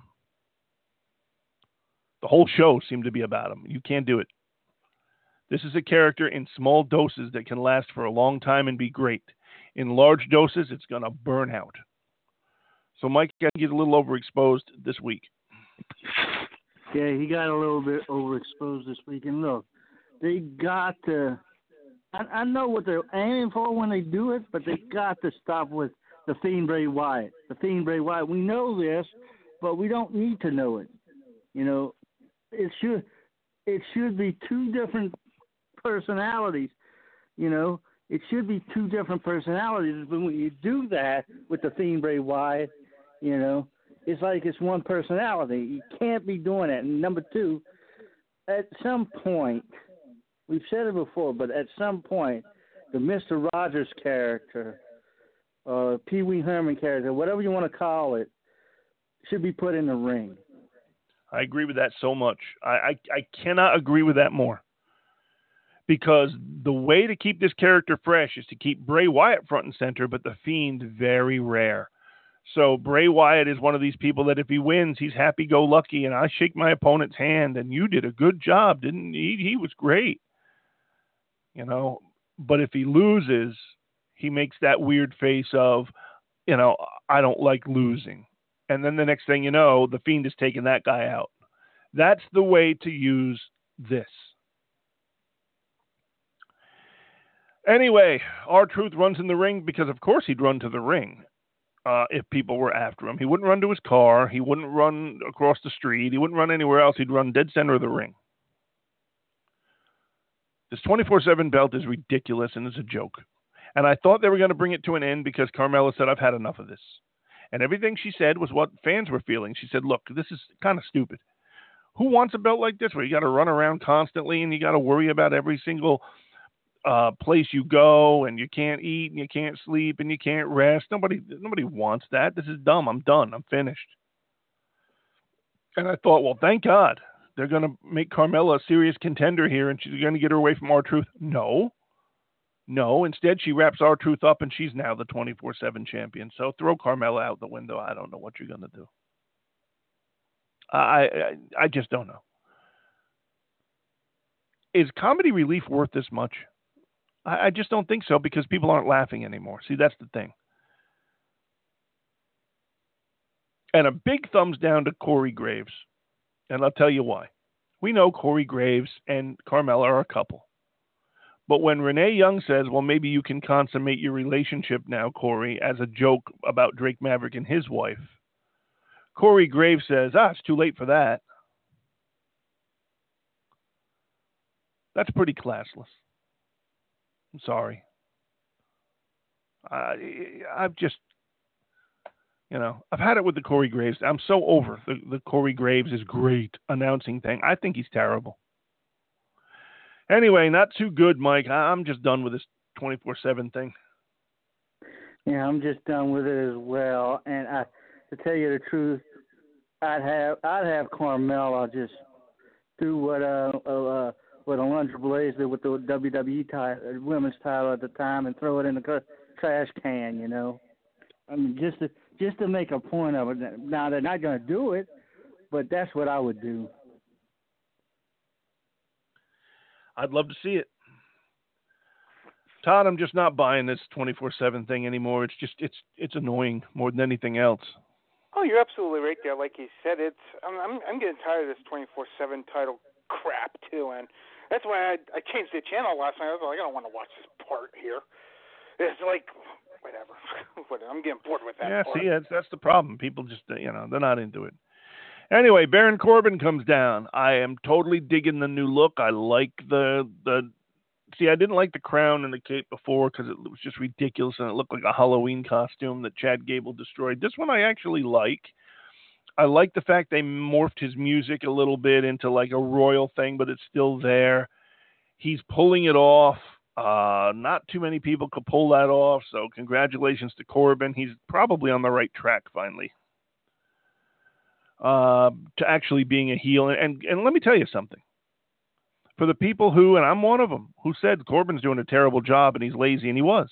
The whole show seemed to be about him. You can't do it. This is a character in small doses that can last for a long time and be great. In large doses, it's going to burn out. So Mike got to get a little overexposed this week. Yeah, he got a little bit overexposed this week. And look, they got to, I, I know what they're aiming for when they do it, but they got to stop with the Fiend Bray Wyatt. The Fiend Bray Wyatt. We know this, but we don't need to know it. You know, it should, it should be two different personalities. You know, it should be two different personalities. But when you do that with the Fiend Bray Wyatt, you know, it's like it's one personality. You can't be doing that. And number two, at some point, we've said it before, but at some point, the Mister Rogers character, uh, Pee Wee Herman character, whatever you want to call it, should be put in the ring. I agree with that so much. I, I, I cannot agree with that more. Because the way to keep this character fresh is to keep Bray Wyatt front and center, but the Fiend very rare. So Bray Wyatt is one of these people that if he wins, he's happy-go-lucky, and I shake my opponent's hand, and you did a good job, didn't he? He was great. You know, but if he loses, he makes that weird face of, you know, I don't like losing. And then the next thing you know, the Fiend is taking that guy out. That's the way to use this. Anyway, R-Truth runs in the ring because, of course, he'd run to the ring. Uh, if people were after him. He wouldn't run to his car. He wouldn't run across the street. He wouldn't run anywhere else. He'd run dead center of the ring. This twenty-four seven belt is ridiculous and it's a joke. And I thought they were going to bring it to an end because Carmella said, I've had enough of this. And everything she said was what fans were feeling. She said, look, this is kind of stupid. Who wants a belt like this where you got to run around constantly and you got to worry about every single Uh, place you go, and you can't eat, and you can't sleep, and you can't rest. Nobody, nobody wants that. This is dumb. I'm done. I'm finished. And I thought, well, thank God they're going to make Carmella a serious contender here, and she's going to get her away from R-Truth. No, no. Instead, she wraps R-Truth up, and she's now the twenty-four seven champion. So throw Carmella out the window. I don't know what you're going to do. I, I, I just don't know. Is Comedy Relief worth this much? I, I just don't think so because people aren't laughing anymore. See, that's the thing. And a big thumbs down to Corey Graves. And I'll tell you why. We know Corey Graves and Carmella are a couple. But when Renee Young says, well, maybe you can consummate your relationship now, Corey, as a joke about Drake Maverick and his wife, Corey Graves says, ah, it's too late for that. That's pretty classless. I'm sorry. Uh, I've just, you know, I've had it with the Corey Graves. I'm so over the, the Corey Graves is great announcing thing. I think he's terrible. Anyway, not too good, Mike. I'm just done with this twenty-four seven thing. Yeah, I'm just done with it as well. And I, to tell you the truth, I'd have I'd have Carmella just do what uh, uh what Alundra Blaze did with the W W E title, women's title at the time, and throw it in the trash can. You know, I mean, just to just to make a point of it. Now they're not going to do it, but that's what I would do. I'd love to see it. Todd, I'm just not buying this twenty-four seven thing anymore. It's just, it's it's annoying more than anything else. Oh, you're absolutely right there. Like you said, it's I'm I'm, I'm getting tired of this twenty-four seven title crap too, and that's why I I changed the channel last night. I was like, I don't want to watch this part here. It's like whatever. I'm getting bored with that. Yeah, part. see, that's that's the problem. People just, you know, they're not into it. Anyway, Baron Corbin comes down. I am totally digging the new look. I like the the. See, I didn't like the crown and the cape before because it was just ridiculous and it looked like a Halloween costume that Chad Gable destroyed. This one I actually like. I like the fact they morphed his music a little bit into like a royal thing, but it's still there. He's pulling it off. Uh, not too many people could pull that off, so congratulations to Corbin. He's probably on the right track finally. Uh, to actually being a heel. And, and and let me tell you something. For the people who, and I'm one of them, who said Corbin's doing a terrible job and he's lazy, and he was.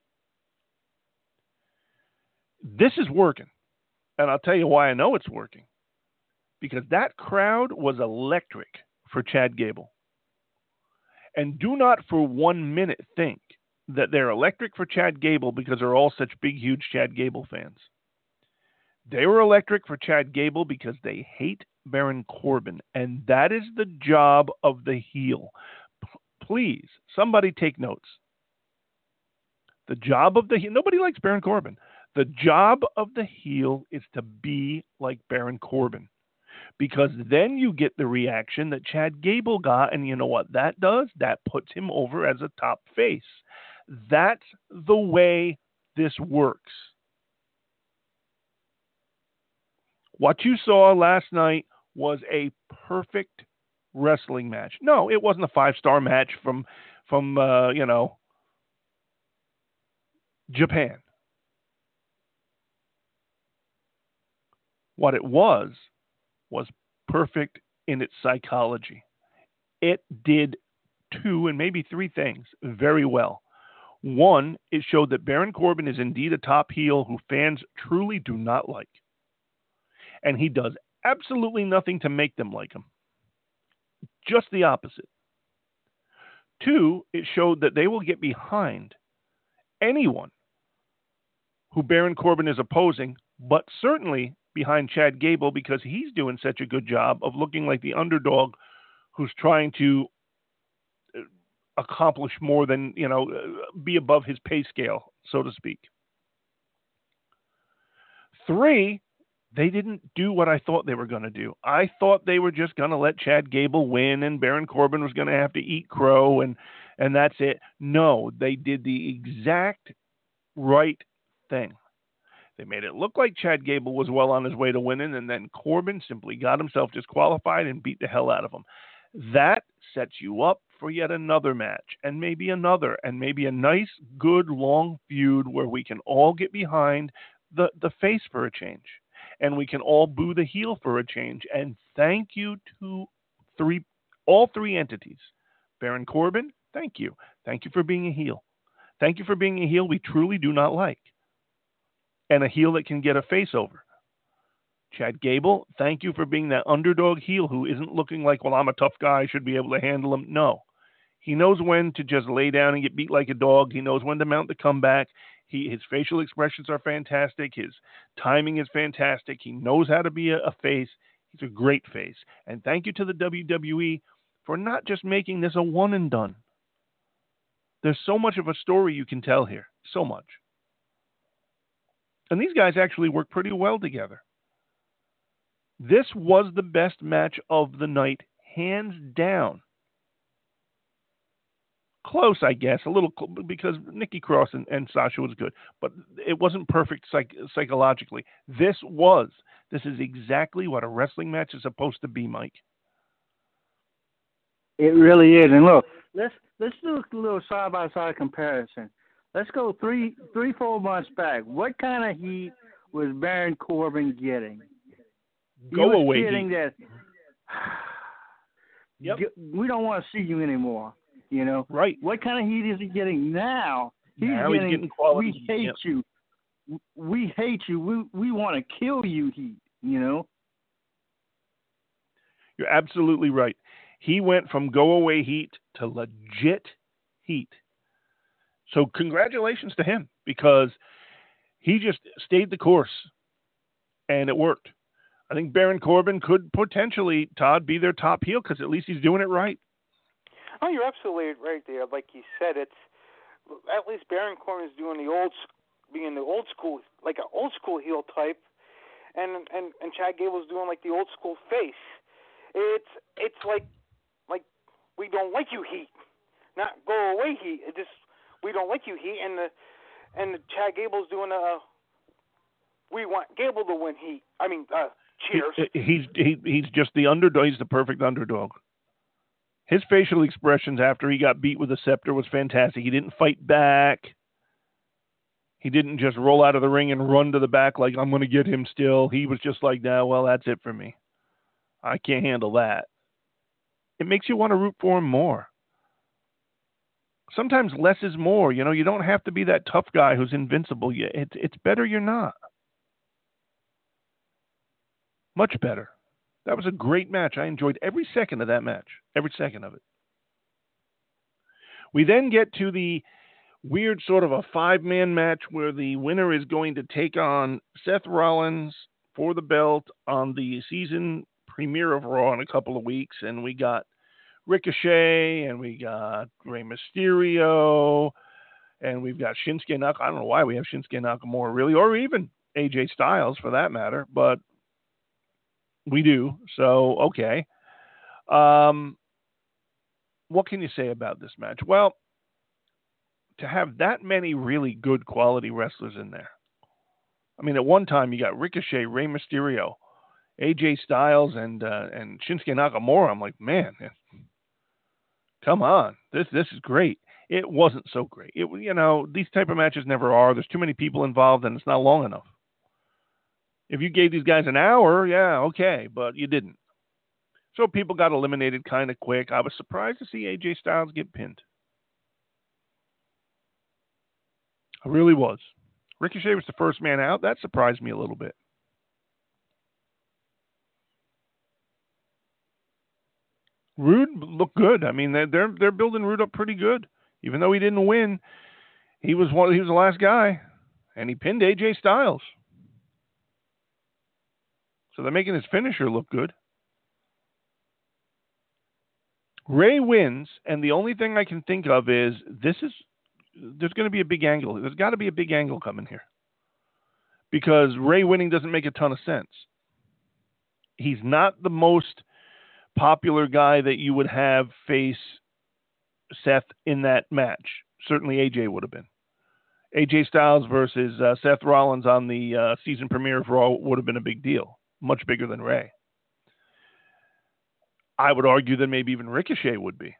This is working. And I'll tell you why I know it's working. Because that crowd was electric for Chad Gable. And do not for one minute think that they're electric for Chad Gable because they're all such big, huge Chad Gable fans. They were electric for Chad Gable because they hate Baron Corbin, and that is the job of the heel. P- please, somebody take notes. The job of the heel, nobody likes Baron Corbin. The job of the heel is to be like Baron Corbin, because then you get the reaction that Chad Gable got, and you know what that does? That puts him over as a top face. That's the way this works. What you saw last night was a perfect wrestling match. No, it wasn't a five-star match from, from uh, you know, Japan. What it was, was perfect in its psychology. It did two and maybe three things very well. One, it showed that Baron Corbin is indeed a top heel who fans truly do not like. And he does absolutely nothing to make them like him. Just the opposite. Two, it showed that they will get behind anyone who Baron Corbin is opposing, but certainly behind Chad Gable because he's doing such a good job of looking like the underdog who's trying to accomplish more than, you know, be above his pay scale, so to speak. Three, they didn't do what I thought they were going to do. I thought they were just going to let Chad Gable win and Baron Corbin was going to have to eat crow and, and that's it. No, they did the exact right thing. They made it look like Chad Gable was well on his way to winning, and then Corbin simply got himself disqualified and beat the hell out of him. That sets you up for yet another match, and maybe another, and maybe a nice, good, long feud where we can all get behind the, the face for a change. And we can all boo the heel for a change. And thank you to three, all three entities. Baron Corbin, thank you. Thank you for being a heel. Thank you for being a heel we truly do not like. And a heel that can get a face over. Chad Gable, thank you for being that underdog heel who isn't looking like, well, I'm a tough guy, I should be able to handle him. No. He knows when to just lay down and get beat like a dog. He knows when to mount the comeback. He, his facial expressions are fantastic. His timing is fantastic. He knows how to be a, a face. He's a great face. And thank you to the W W E for not just making this a one and done. There's so much of a story you can tell here. So much. And these guys actually work pretty well together. This was the best match of the night, hands down. Close, I guess, a little cl- because Nikki Cross and, and Sasha was good, but it wasn't perfect psych- psychologically. This was. This is exactly what a wrestling match is supposed to be, Mike. It really is. And look, let's let's do a little side by side comparison. Let's go three three four months back. What kind of heat was Baron Corbin getting? Go he was away. Getting that. Yep. We don't want to see you anymore. You know, right? What kind of heat is he getting now? He's now getting, he's getting quality. We hate yep. you. We hate you. We we want to kill you. Heat. You know. You're absolutely right. He went from go away heat to legit heat. So congratulations to him because he just stayed the course, and it worked. I think Baron Corbin could potentially, Todd, be their top heel because at least he's doing it right. Oh, you're absolutely right there. Like you said, it's at least Baron Corbin is doing the old, being the old school, like an old school heel type, and and and Chad Gable's doing like the old school face. It's it's like like we don't like you heat, not go away heat. It just we don't like you heat, and the and the Chad Gable's doing a we want Gable to win heat. I mean, uh, cheers. He, he's he, he's just the underdog. He's the perfect underdog. His facial expressions after he got beat with a scepter was fantastic. He didn't fight back. He didn't just roll out of the ring and run to the back like, I'm going to get him still. He was just like, nah, well, that's it for me. I can't handle that. It makes you want to root for him more. Sometimes less is more. You know, you don't have to be that tough guy who's invincible. It's, it's better you're not. Much better. That was a great match. I enjoyed every second of that match. Every second of it. We then get to the weird sort of a five-man match where the winner is going to take on Seth Rollins for the belt on the season premiere of Raw in a couple of weeks. And we got Ricochet, and we got Rey Mysterio, and we've got Shinsuke Nakamura. I don't know why we have Shinsuke Nakamura, really, or even A J Styles for that matter, but we do. So, okay. Um, what can you say about this match? Well, to have that many really good quality wrestlers in there. I mean, at one time you got Ricochet, Rey Mysterio, A J Styles, and uh, and Shinsuke Nakamura. I'm like, man, come on, this this is great. It wasn't so great. It you know these type of matches never are. There's too many people involved, and it's not long enough. If you gave these guys an hour, yeah, okay, but you didn't. So people got eliminated kind of quick. I was surprised to see A J Styles get pinned. I really was. Ricochet was the first man out. That surprised me a little bit. Rude looked good. I mean, they're they're, they're building Rude up pretty good. Even though he didn't win, he was one. He was the last guy, and he pinned A J Styles. So they're making his finisher look good. Ray wins, and the only thing I can think of is this is there's going to be a big angle. There's got to be a big angle coming here. Because Ray winning doesn't make a ton of sense. He's not the most popular guy that you would have face Seth in that match. Certainly A J would have been. A J Styles versus uh, Seth Rollins on the uh, season premiere of Raw would have been a big deal. Much bigger than Ray. I would argue that maybe even Ricochet would be.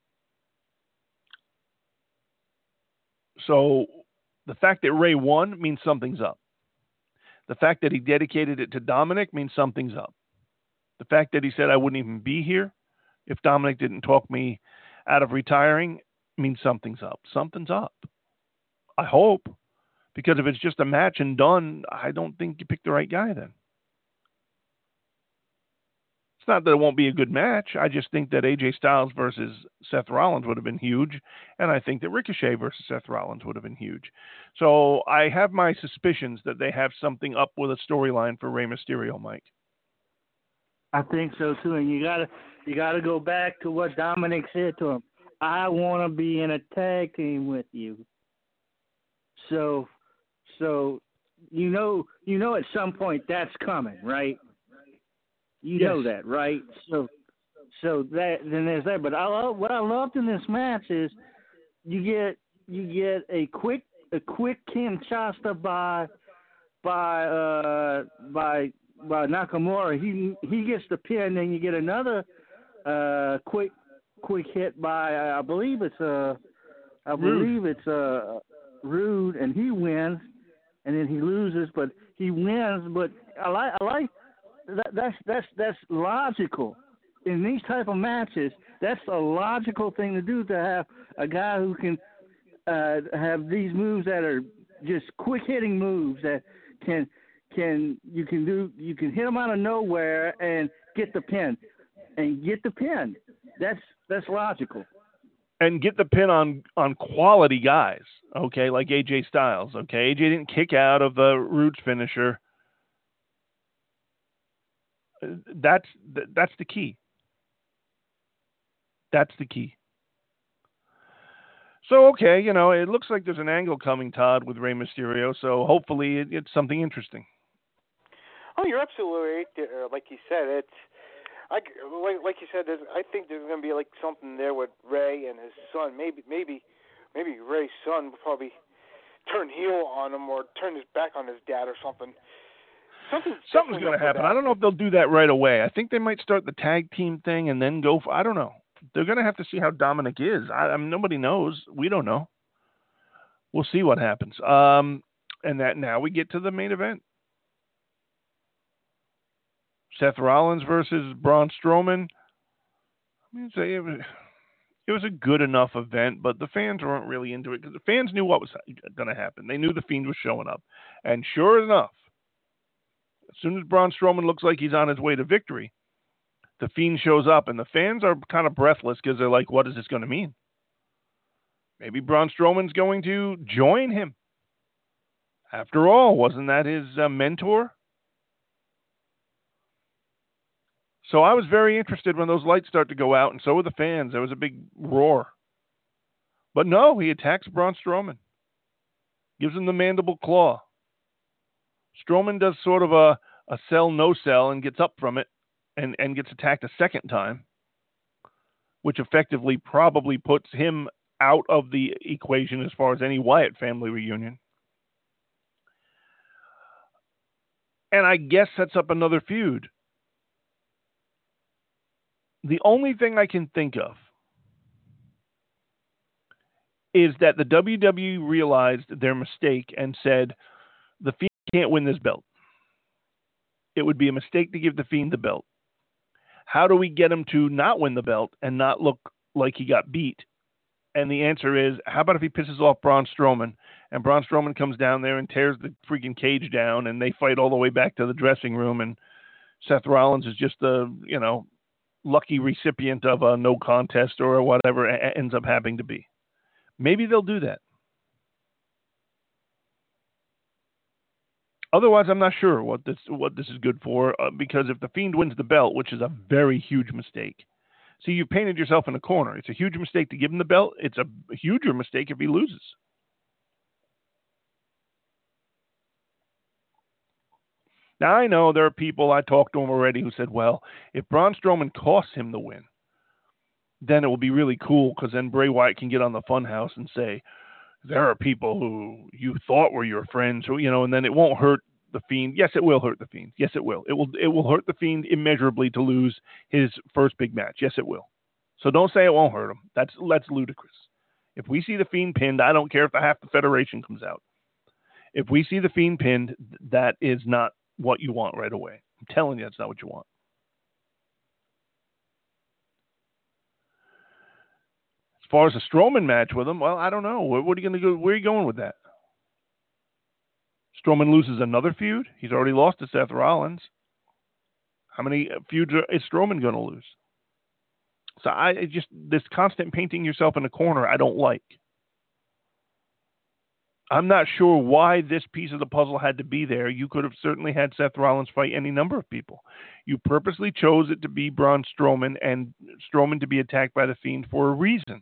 So the fact that Ray won means something's up. The fact that he dedicated it to Dominic means something's up. The fact that he said I wouldn't even be here if Dominic didn't talk me out of retiring means something's up. Something's up. I hope. Because if it's just a match and done, I don't think you picked the right guy then. It's not that it won't be a good match. I just think that A J Styles versus Seth Rollins would have been huge, and I think that Ricochet versus Seth Rollins would have been huge. So I have my suspicions that they have something up with a storyline for Rey Mysterio, Mike. I think so too, and you gotta you gotta go back to what Dominic said to him. I want to be in a tag team with you. So, so you know, you know, at some point that's coming, right? You yes. know that, right? So, so that then there's that. But I love, what I loved in this match is you get you get a quick a quick Kinshasa by by uh, by by Nakamura. He he gets the pin, then you get another uh, quick quick hit by I believe it's uh I Rude. believe it's uh Rude, and he wins, and then he loses, but he wins. But I like I like. That, that's that's that's logical in these type of matches. That's a logical thing to do, to have a guy who can uh, have these moves that are just quick hitting moves that can can you can do you can hit them out of nowhere and get the pin and get the pin. That's that's logical. And get the pin on on quality guys. Okay, like A J Styles. Okay, A J didn't kick out of the Rude's finisher. That's that's the key. That's the key. So, okay, you know, it looks like there's an angle coming, Todd, with Rey Mysterio, so hopefully it, it's something interesting. Oh, you're absolutely right there. Like you said, it's I, like, like you said, there's, I think there's going to be like something there with Rey and his son. Maybe, maybe, maybe Rey's son will probably turn heel on him or turn his back on his dad or something. Something's, Something's going to happen. I don't know if they'll do that right away. I think they might start the tag team thing and then go for, I don't know. They're going to have to see how Dominic is. I, I mean, nobody knows. We don't know. We'll see what happens. Um, and that now we get to the main event. Seth Rollins versus Braun Strowman. I mean, it was, it was a good enough event, but the fans weren't really into it because the fans knew what was going to happen. They knew the Fiend was showing up. And sure enough, as soon as Braun Strowman looks like he's on his way to victory, the Fiend shows up, and the fans are kind of breathless because they're like, what is this going to mean? Maybe Braun Strowman's going to join him. After all, wasn't that his uh, mentor? So I was very interested when those lights start to go out, and so were the fans. There was a big roar. But no, he attacks Braun Strowman. Gives him the mandible claw. Strowman does sort of a, a sell, no sell, and gets up from it and, and gets attacked a second time, which effectively probably puts him out of the equation as far as any Wyatt family reunion. And I guess sets up another feud. The only thing I can think of is that the W W E realized their mistake and said, the Fiend can't win this belt. It would be a mistake to give the Fiend the belt. How do we get him to not win the belt and not look like he got beat? And the answer is, how about if he pisses off Braun Strowman, and Braun Strowman comes down there and tears the freaking cage down, and they fight all the way back to the dressing room, and Seth Rollins is just the, you know, lucky recipient of a no contest or whatever it ends up having to be. Maybe they'll do that. Otherwise, I'm not sure what this what this is good for, uh, because if the Fiend wins the belt, which is a very huge mistake, see, you painted yourself in a corner. It's a huge mistake to give him the belt. It's a huger mistake if he loses. Now, I know there are people, I talked to them already, who said, well, if Braun Strowman costs him the win, then it will be really cool, because then Bray Wyatt can get on the Funhouse and say, there are people who you thought were your friends, who, you know, and then it won't hurt the Fiend. Yes, it will hurt the Fiend. Yes, it will. It will it will hurt the Fiend immeasurably to lose his first big match. Yes, it will. So don't say it won't hurt him. That's that's ludicrous. If we see the Fiend pinned, I don't care if the half the Federation comes out. If we see the Fiend pinned, that is not what you want right away. I'm telling you, that's not what you want. As far as a Strowman match with him, well, I don't know. What, what are you going to go? Where are you going with that? Strowman loses another feud. He's already lost to Seth Rollins. How many feuds is Strowman going to lose? So I it just this constant painting yourself in a corner I don't like. I'm not sure why this piece of the puzzle had to be there. You could have certainly had Seth Rollins fight any number of people. You purposely chose it to be Braun Strowman and Strowman to be attacked by the Fiend for a reason.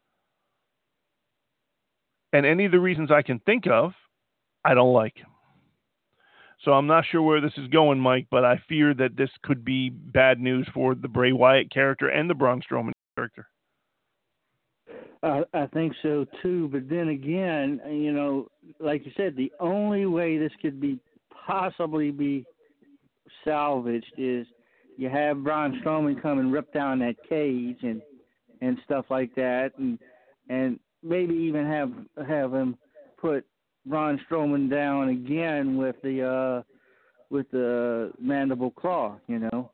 And any of the reasons I can think of, I don't like. So I'm not sure where this is going, Mike, but I fear that this could be bad news for the Bray Wyatt character and the Braun Strowman character. I, I think so too, but then again, you know, like you said, the only way this could be possibly be salvaged is you have Braun Strowman come and rip down that cage and and stuff like that, and and maybe even have have him put Braun Strowman down again with the uh, with the mandible claw, you know.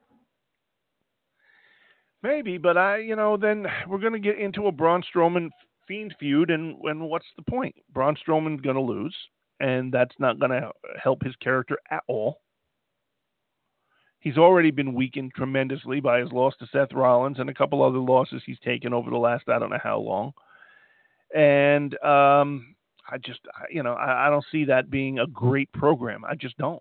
Maybe, but I, you know, then we're going to get into a Braun Strowman Fiend feud, and, and what's the point? Braun Strowman's going to lose, and that's not going to help his character at all. He's already been weakened tremendously by his loss to Seth Rollins and a couple other losses he's taken over the last I don't know how long. And um, I just, you know, I, I don't see that being a great program. I just don't.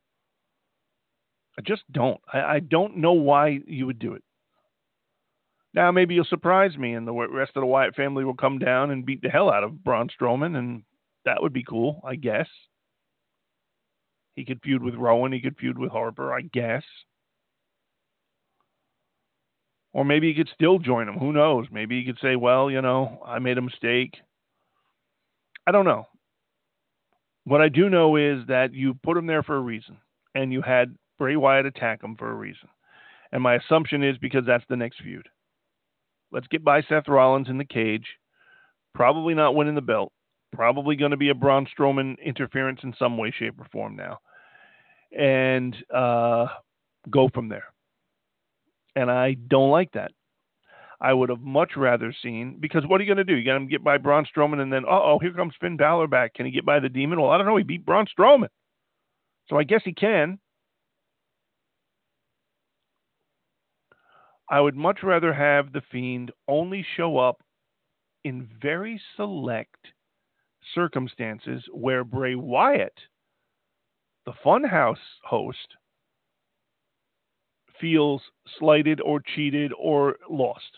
I just don't. I, I don't know why you would do it. Now, maybe you'll surprise me and the rest of the Wyatt family will come down and beat the hell out of Braun Strowman, and that would be cool, I guess. He could feud with Rowan. He could feud with Harper, I guess. Or maybe he could still join him. Who knows? Maybe he could say, well, you know, I made a mistake. I don't know. What I do know is that you put him there for a reason, and you had Bray Wyatt attack him for a reason. And my assumption is because that's the next feud. Let's get by Seth Rollins in the cage. Probably not winning the belt. Probably going to be a Braun Strowman interference in some way, shape, or form now. And uh, go from there. And I don't like that. I would have much rather seen, because what are you going to do? You got him get by Braun Strowman and then, uh-oh, here comes Finn Balor back. Can he get by the Demon? Well, I don't know. He beat Braun Strowman. So I guess he can. I would much rather have the Fiend only show up in very select circumstances where Bray Wyatt, the Funhouse host, feels slighted or cheated or lost.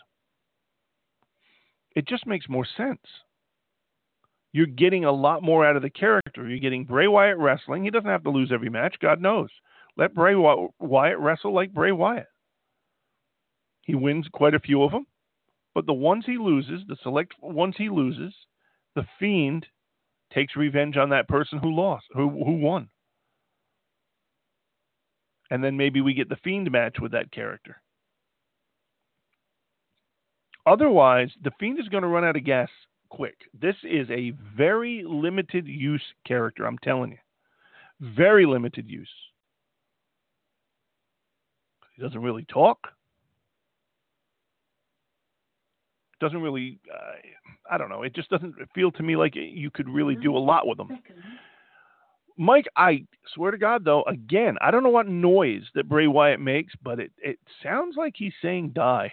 It just makes more sense. You're getting a lot more out of the character. You're getting Bray Wyatt wrestling. He doesn't have to lose every match. God knows. Let Bray Wyatt wrestle like Bray Wyatt. He wins quite a few of them, but the ones he loses, the select ones he loses, the Fiend takes revenge on that person who lost, who who won. And then maybe we get the Fiend match with that character. Otherwise, the Fiend is going to run out of gas quick. This is a very limited use character, I'm telling you. Very limited use. He doesn't really talk. Doesn't really, uh, I don't know, it just doesn't feel to me like you could really do a lot with them. Mike, I swear to God, though, again, I don't know what noise that Bray Wyatt makes, but it, it sounds like he's saying die.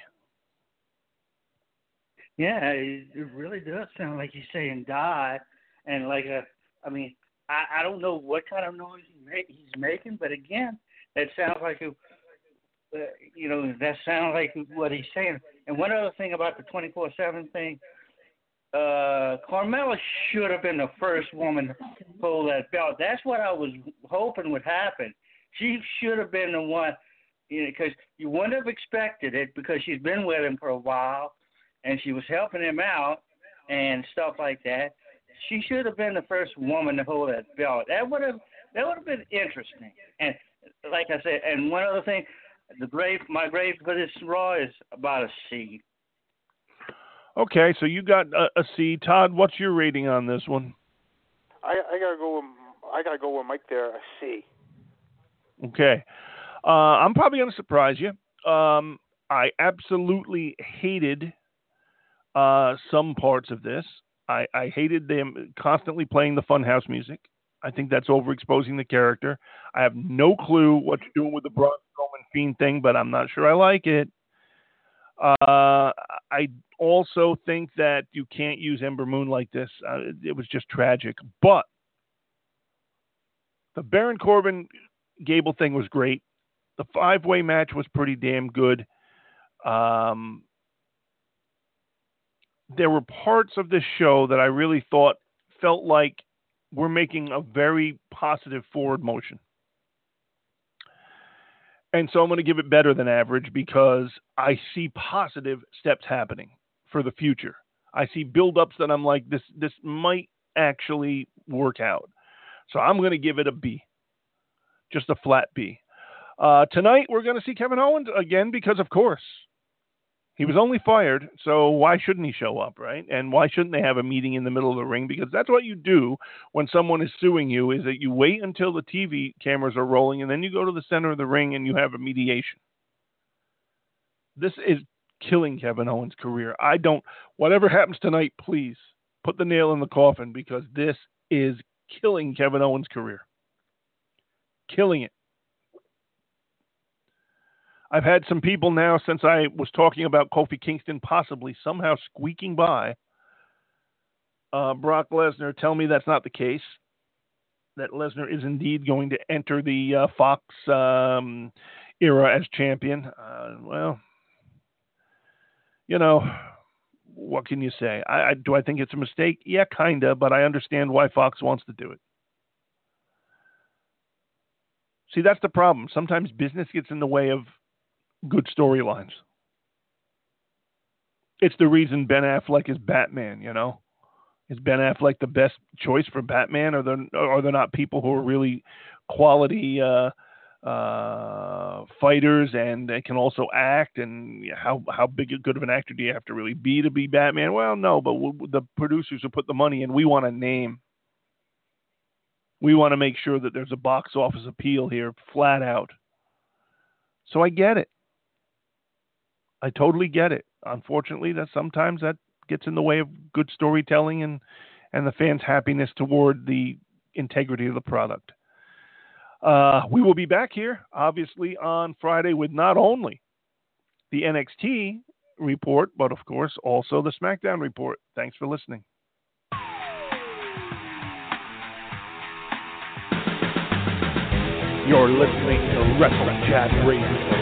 Yeah, it really does sound like he's saying die. And like, a, I mean, I, I don't know what kind of noise he make, he's making, but again, that sounds like a, Uh, you know, that sounds like what he's saying. And one other thing about the twenty-four seven thing, uh, Carmella should have been the first woman to pull that belt. That's what I was hoping would happen. She should have been the one, you know, because you wouldn't have expected it because she's been with him for a while and she was helping him out and stuff like that. She should have been the first woman to hold that belt. That would have that would have been interesting. And like I said, and one other thing. The grade, my grade for this Raw is about a C. Okay, so you got a, a C. Todd, what's your rating on this one? I, I gotta go. With, I gotta go with Mike there. A C. Okay, uh, I'm probably gonna surprise you. Um, I absolutely hated uh, some parts of this. I, I hated them constantly playing the Funhouse music. I think that's overexposing the character. I have no clue what you're doing with the Braun Strowman Fiend thing, but I'm not sure I like it. Uh, I also think that you can't use Ember Moon like this. Uh, it was just tragic. But the Baron Corbin Gable thing was great. The five-way match was pretty damn good. Um, there were parts of this show that I really thought felt like we're making a very positive forward motion. And so I'm going to give it better than average because I see positive steps happening for the future. I see build-ups that I'm like, this this might actually work out. So I'm going to give it a B. Just a flat B. Uh, tonight, we're going to see Kevin Owens again because, of course, he was only fired, so why shouldn't he show up, right? And why shouldn't they have a meeting in the middle of the ring? Because that's what you do when someone is suing you, is that you wait until the T V cameras are rolling, and then you go to the center of the ring and you have a mediation. This is killing Kevin Owens' career. I don't, whatever happens tonight, please put the nail in the coffin, because this is killing Kevin Owens' career. Killing it. I've had some people now, since I was talking about Kofi Kingston possibly somehow squeaking by uh, Brock Lesnar, tell me that's not the case, that Lesnar is indeed going to enter the uh, Fox um, era as champion. Uh, well, you know, what can you say? I, I, do I think it's a mistake? Yeah, kind of, but I understand why Fox wants to do it. See, that's the problem. Sometimes business gets in the way of good storylines. It's the reason Ben Affleck is Batman, you know? Is Ben Affleck the best choice for Batman? Or are there, are there not people who are really quality uh, uh, fighters and they can also act? And how how big a good of an actor do you have to really be to be Batman? Well, no, but we'll, the producers who put the money in, we want a name. We want to make sure that there's a box office appeal here, flat out. So I get it. I totally get it. Unfortunately, that sometimes that gets in the way of good storytelling and, and the fans' happiness toward the integrity of the product. Uh, we will be back here, obviously, on Friday with not only the N X T report, but, of course, also the SmackDown report. Thanks for listening. You're listening to Wrestling Chat Radio.